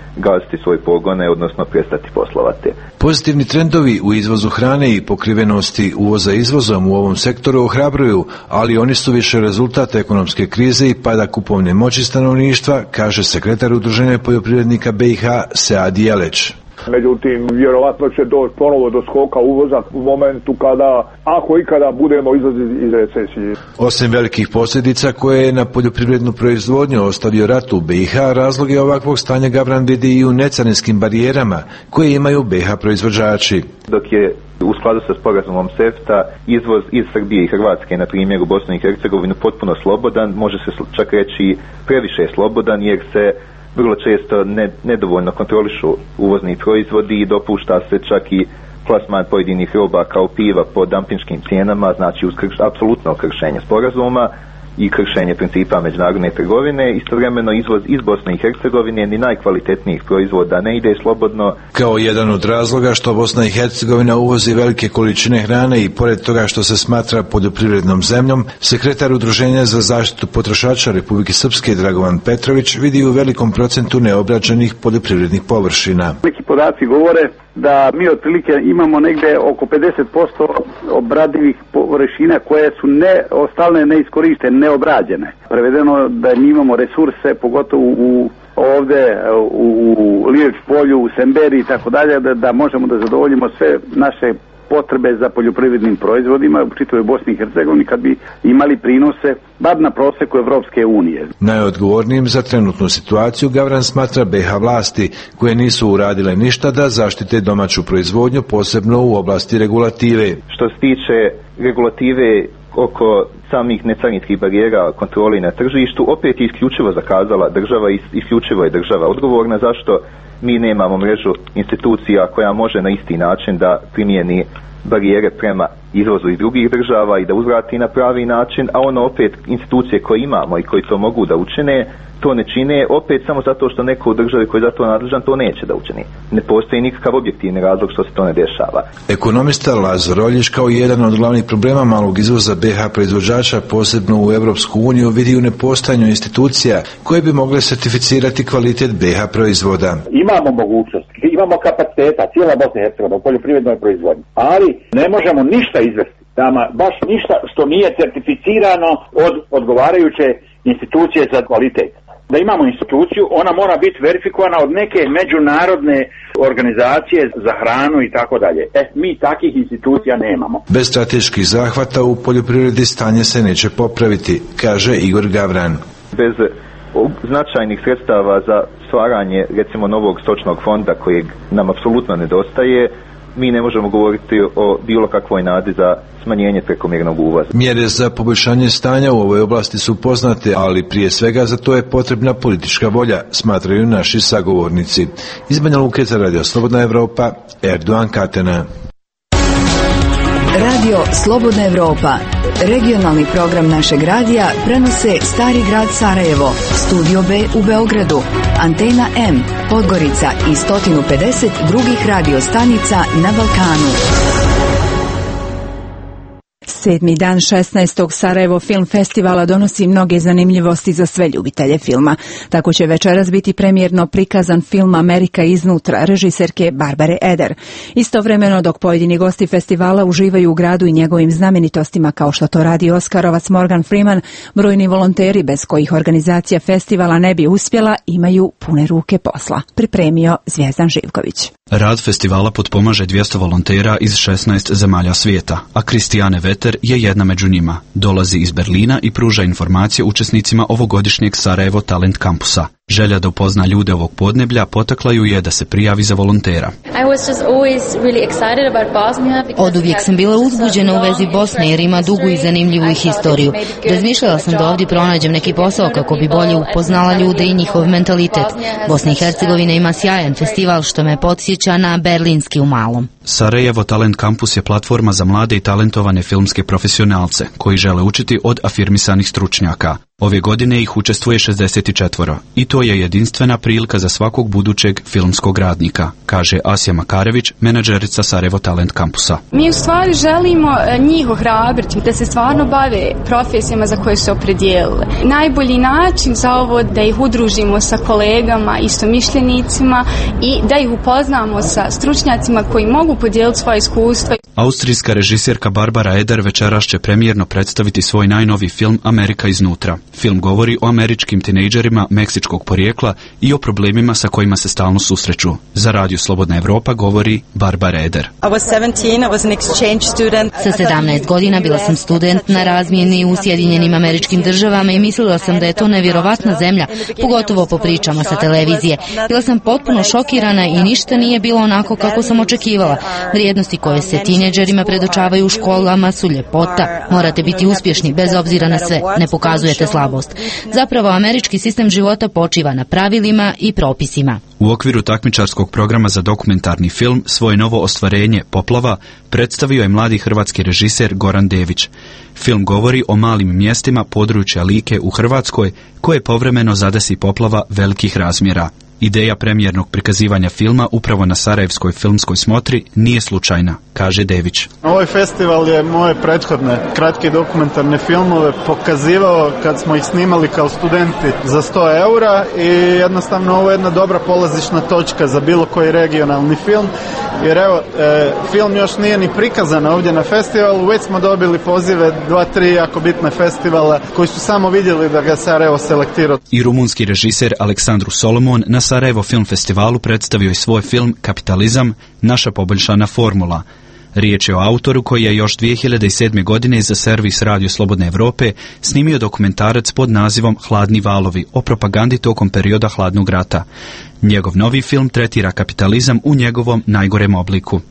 gasiti svoje pogone, odnosno prestati poslovati. Pozitivni trendovi u izvozu hrane i pokrivenosti uvoza izvozom u ovom sektoru ohrabruju, ali oni su više rezultat ekonomske krize i pada kupovne moći stanovništva, kaže sekretar Udruženja poljoprivrednika BiH Sead Jeleć. Međutim, vjerovatno će doći ponovo do skoka uvoza u momentu kada, ako ikada, budemo izlaziti iz recesije. Osim velikih posljedica koje je na poljoprivrednu proizvodnju ostavio rat u BiH, razlog je ovakvog stanja Gavran vidi i u necarinskim barijerama koje imaju BiH proizvođači. Dok je u skladu sa sporazumom CEFTA izvoz iz Srbije i Hrvatske, na primjer u Bosnu i Hercegovinu, potpuno slobodan, može se čak reći previše slobodan, jer se vrlo često nedovoljno kontrolišu uvozni proizvodi i dopušta se čak i plasman pojedinih roba kao piva po dampinškim cijenama, znači uz apsolutno kršenje sporazuma i kršenje principa međunarodne trgovine. Istovremeno izvoz iz Bosne i Hercegovine ni najkvalitetnijih proizvoda ne ide slobodno. Kao jedan od razloga što Bosna i Hercegovina uvozi velike količine hrane i pored toga što se smatra poljoprivrednom zemljom, sekretar Udruženja za zaštitu potrošača Republike Srpske Dragovan Petrović vidi u velikom procentu neobrađenih poljoprivrednih površina. Neki podaci govore da mi otprilike imamo negde oko 50% obradivih površina koje su ostale neiskorištene, neobrađene. Prevedeno da mi imamo resurse, pogotovo ovde u Liječ polju, u Semberi i tako dalje, da možemo da zadovoljimo sve naše potrebe za poljoprivrednim proizvodima u čitavoj Bosni i Hercegovini kad bi imali prinose bar na proseku Evropske unije. Najodgovornijim za trenutnu situaciju Gavran smatra BiH vlasti koje nisu uradile ništa da zaštite domaću proizvodnju, posebno u oblasti regulative. Što se tiče regulative oko samih necarinskih barijera kontroli na tržištu, opet je isključivo zakazala država i isključivo je država odgovorna zašto mi nemamo mrežu institucija koja može na isti način da primijeni barijere prema izvozu iz drugih država i da uzvrati na pravi način, a ono opet institucije koje imamo i koji to mogu da učine, to ne čine opet samo zato što neko u državi koji je za to nadležan to neće da učini. Ne postoji nikakav objektivni razlog što se to ne dešava. Ekonomista Lazar Roljić kao jedan od glavnih problema malog izvoza BiH proizvođača, posebno u Evropsku uniju, vidi u nepostojanju institucija koje bi mogle certificirati kvalitet BiH proizvoda. Imamo mogućnost, imamo kapaciteta, cijela Bosna i Hercegovina u poljoprivrednoj proizvodnji, ali ne možemo ništa izvesti, baš ništa što nije certificirano od odgovarajuće institucije za kvalitet. Da imamo instituciju, ona mora biti verifikovana od neke međunarodne organizacije za hranu i tako dalje. Mi takih institucija nemamo. Bez strateških zahvata u poljoprivredi stanje se neće popraviti, kaže Igor Gavran. Bez značajnih sredstava za stvaranje recimo novog stočnog fonda kojeg nam apsolutno nedostaje, mi ne možemo govoriti o bilo kakvoj nadi za smanjenje prekomjernog uvoza. Mjere za poboljšanje stanja u ovoj oblasti su poznate, ali prije svega za to je potrebna politička volja, smatraju naši sagovornici. Iz Banja Luke za Radio Slobodna Evropa, Erdogan Katena. Radio Slobodna Evropa, regionalni program našeg radija, prenose Stari grad Sarajevo, Studio B u Beogradu, Antena M, Podgorica i 150 drugih radio stanica na Balkanu. 7. dan 16. Sarajevo Film Festivala donosi mnoge zanimljivosti za sve ljubitelje filma. Tako će večeras biti premijerno prikazan film Amerika iznutra režiserke Barbare Eder. Istovremeno dok pojedini gosti festivala uživaju u gradu i njegovim znamenitostima kao što to radi Oskarovac Morgan Freeman, brojni volonteri bez kojih organizacija festivala ne bi uspjela imaju pune ruke posla. Pripremio Zvijezdan Živković. Rad festivala potpomaže 200 volontera iz 16 zemalja svijeta, a Kristijane Veter je jedna među njima. Dolazi iz Berlina i pruža informacije učesnicima ovogodišnjeg Sarajevo Talent Kampusa. Želja da upozna ljude ovog podneblja potakla ju je da se prijavi za volontera. Oduvijek sam bila uzbuđena u vezi Bosne jer ima dugu i zanimljivu historiju. Razmišljala sam da ovdje pronađem neki posao kako bi bolje upoznala ljude i njihov mentalitet. Bosna i Hercegovina ima sjajan festival što me podsjeća na berlinski u malom. Sarajevo Talent Campus je platforma za mlade i talentovane filmske profesionalce koji žele učiti od afirmisanih stručnjaka. Ove godine ih učestvuje 64. I to je jedinstvena prilika za svakog budućeg filmskog radnika, kaže Asja Makarević, menadžerica Sarajevo Talent kampusa. Mi u stvari želimo njih ohrabriti da se stvarno bave profesijama za koje su opredijelile. Najbolji način za ovo da ih udružimo sa kolegama, istomišljenicima i da ih upoznamo sa stručnjacima koji mogu podijeliti svoje iskustva. Austrijska režisjerka Barbara Eder večeras će premijerno predstaviti svoj najnoviji film Amerika iznutra. Film govori o američkim tinejdžerima meksičkog porijekla i o problemima sa kojima se stalno susreću. Za Radio Slobodna Evropa govori Barbara Eder. Sa 17 godina bila sam student na razmjeni u Sjedinjenim Američkim Državama i mislila sam da je to nevjerovatna zemlja, pogotovo po pričama sa televizije. Bila sam potpuno šokirana i ništa nije bilo onako kako sam očekivala. Vrijednosti koje se tinejdžerima predočavaju u školama su ljepota. Morate biti uspješni bez obzira na sve. Ne pokazujete slabost. Zapravo, američki sistem života počiva na pravilima i propisima. U okviru takmičarskog programa za dokumentarni film svoje novo ostvarenje Poplava predstavio je mladi hrvatski režiser Goran Dević. Film govori o malim mjestima područja Like u Hrvatskoj koje povremeno zadesi poplava velikih razmjera. Ideja premijernog prikazivanja filma upravo na Sarajevskoj filmskoj smotri nije slučajna, kaže Dević. Ovaj festival je moje prethodne kratke dokumentarne filmove pokazivao kad smo ih snimali kao studenti za 100 eura i jednostavno ovo je jedna dobra polazišna točka za bilo koji regionalni film. Jer evo, film još nije ni prikazan ovdje na festivalu, već smo dobili pozive 2-3 jako bitne festivala koji su samo vidjeli da ga Sarajevo selektirao. I rumunski režiser Aleksandru Solomon na Sarajevo Film Festivalu predstavio je svoj film Kapitalizam, naša poboljšana formula. Riječ je o autoru koji je još 2007. godine za servis Radio Slobodne Evrope snimio dokumentarac pod nazivom Hladni valovi o propagandi tokom perioda hladnog rata. Njegov novi film tretira kapitalizam u njegovom najgorem obliku.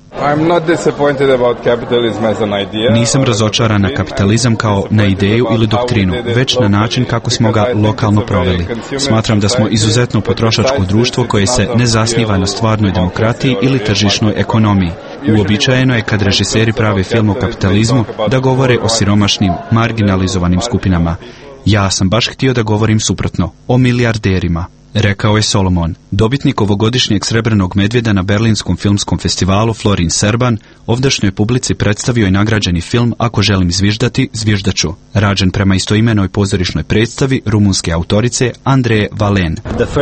Nisam razočaran na kapitalizam kao na ideju ili doktrinu, već na način kako smo ga lokalno proveli. Smatram da smo izuzetno potrošačko društvo koje se ne zasniva na stvarnoj demokratiji ili tržišnoj ekonomiji. Uobičajeno je kad režiseri prave film o kapitalizmu da govore o siromašnim, marginalizovanim skupinama. Ja sam baš htio da govorim suprotno, o milijarderima, rekao je Solomon. Dobitnik ovogodišnjeg Srebrnog medvjeda na Berlinskom filmskom festivalu Florin Serban ovdašnjoj publici predstavio je nagrađeni film Ako želim zviždati, zviždaću, rađen prema istoimenoj pozorišnoj predstavi rumunske autorice Andreje Valen.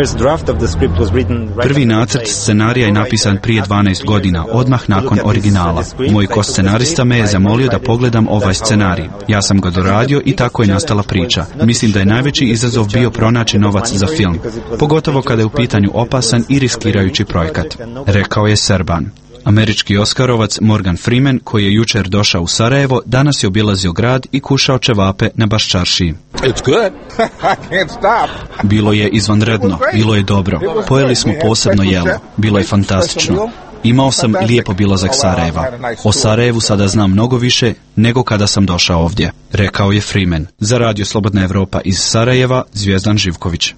Prvi nacrt scenarija je napisan prije 12 godina, odmah nakon originala. Moj ko-scenarista me je zamolio da pogledam ovaj scenarij. Ja sam ga doradio i tako je nastala priča. Mislim da je najveći izazov bio pronaći novac za film, pogotovo kada je u pitanju opasan i riskirajući projekat, rekao je Serban. Američki Oskarovac Morgan Freeman, koji je jučer došao u Sarajevo, danas je obilazio grad i kušao ćevape na Baščaršiji. Bilo je izvanredno, bilo je dobro. Pojeli smo posebno jelo, bilo je fantastično. Imao sam lijep obilazak Sarajeva. O Sarajevu sada znam mnogo više nego kada sam došao ovdje, rekao je Freeman. Za Radio Slobodna Evropa iz Sarajeva, Zvijezdan Živković.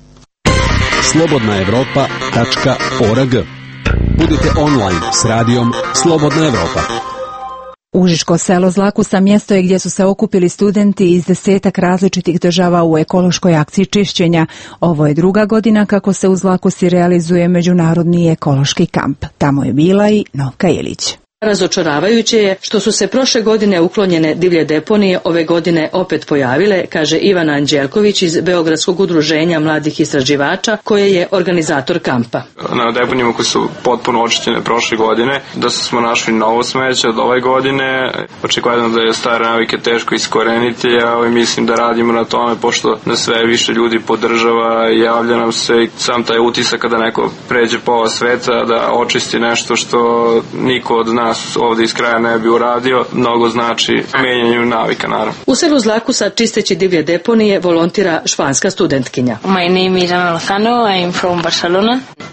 slobodnaevropa.org. Budite online s radijom Slobodna Evropa. Užičko selo Zlakusa mjesto je gdje su se okupili studenti iz 10 različitih država u ekološkoj akciji čišćenja. Ovo je druga godina kako se u Zlakusi realizuje međunarodni ekološki kamp. Tamo je bila i Novka Ilić. Razočaravajuće je što su se prošle godine uklonjene divlje deponije ove godine opet pojavile, kaže Ivana Anđelković iz Beogradskog udruženja mladih istraživača, koje je organizator kampa. Na deponijama koje su potpuno očišćene prošle godine, da smo našli novo smeće od ove godine. Očekujemo da je stare navike teško iskoreniti, ali mislim da radimo na tome, pošto nas sve više ljudi podržava, javlja nam se i sam taj utisak kada neko pređe pola sveta da očisti nešto što niko od nas ovdje iz kraja ne bi uradio, mnogo znači menjanju navika, naravno. U selu Zlakusa, čisteći divlje deponije, volontira španska studentkinja. My name is Ana Lozano, I'm from Barcelona.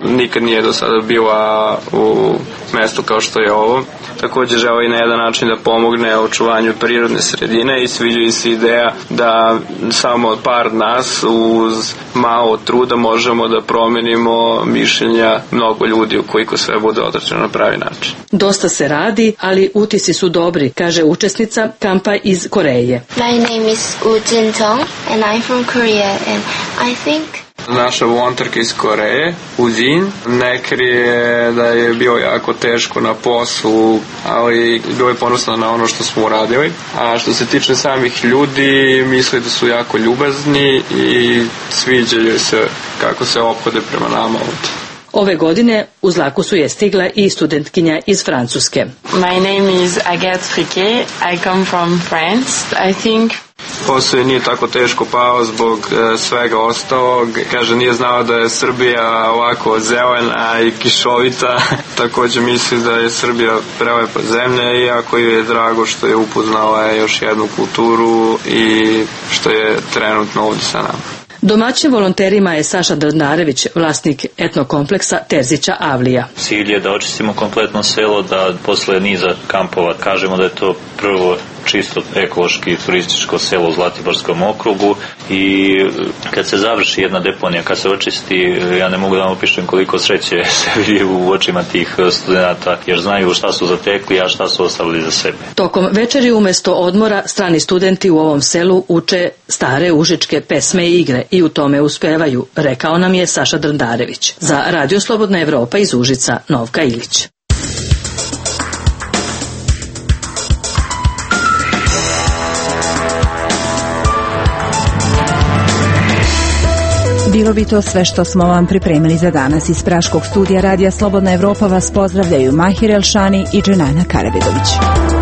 nikad nije do sada bila u mestu kao što je ovo. Također želi na jedan način da pomogne očuvanju prirodne sredine i sviđa se ideja da samo par nas uz malo truda možemo da promenimo mišljenja mnogo ljudi ukoliko sve bude odrađeno na pravi način. Dosta se radi, ali utisci su dobri, kaže učesnica kampa iz Koreje. My name is Woo Jin-tong and I'm from Korea and I think Naša volonterka iz Koreje, Uzin, ne krije da je bio jako teško na poslu, ali bio je ponosna na ono što smo uradili. A što se tiče samih ljudi, misli da su jako ljubazni i sviđaju se kako se ophode prema nama ovdje. Ove godine uz Lakusu je stigla i studentkinja iz Francuske. My name is Agathe Friquet. I come from France. I think Posao nije tako teško pao zbog svega ostalog. Kaže, nije znao da je Srbija ovako zelena i kišovita. Također misli da je Srbija prelepa zemlja i jako je drago što je upoznala još jednu kulturu i što je trenutno ovdje sa nama. Domaćim volonterima je Saša Drnarević, vlasnik etnokompleksa Terzića Avlija. Cilj je da očistimo kompletno selo, da posle niza kampova kažemo da je to prvo čisto ekološki turističko selo u Zlatiborskom okrugu i kad se završi jedna deponija, kad se očisti, ja ne mogu da vam opišem koliko sreće se vidi u očima tih studenta, jer znaju šta su zatekli, a šta su ostavili za sebe. Tokom večeri umjesto odmora strani studenti u ovom selu uče stare užičke pesme i igre i u tome uspevaju, rekao nam je Saša Drndarević. Za Radio Slobodna Evropa iz Užica, Novka Ilić. Bilo bi to sve što smo vam pripremili za danas. Iz Praškog studija Radija Slobodna Evropa vas pozdravljaju Mahir Elšani i Dženana Karabegović.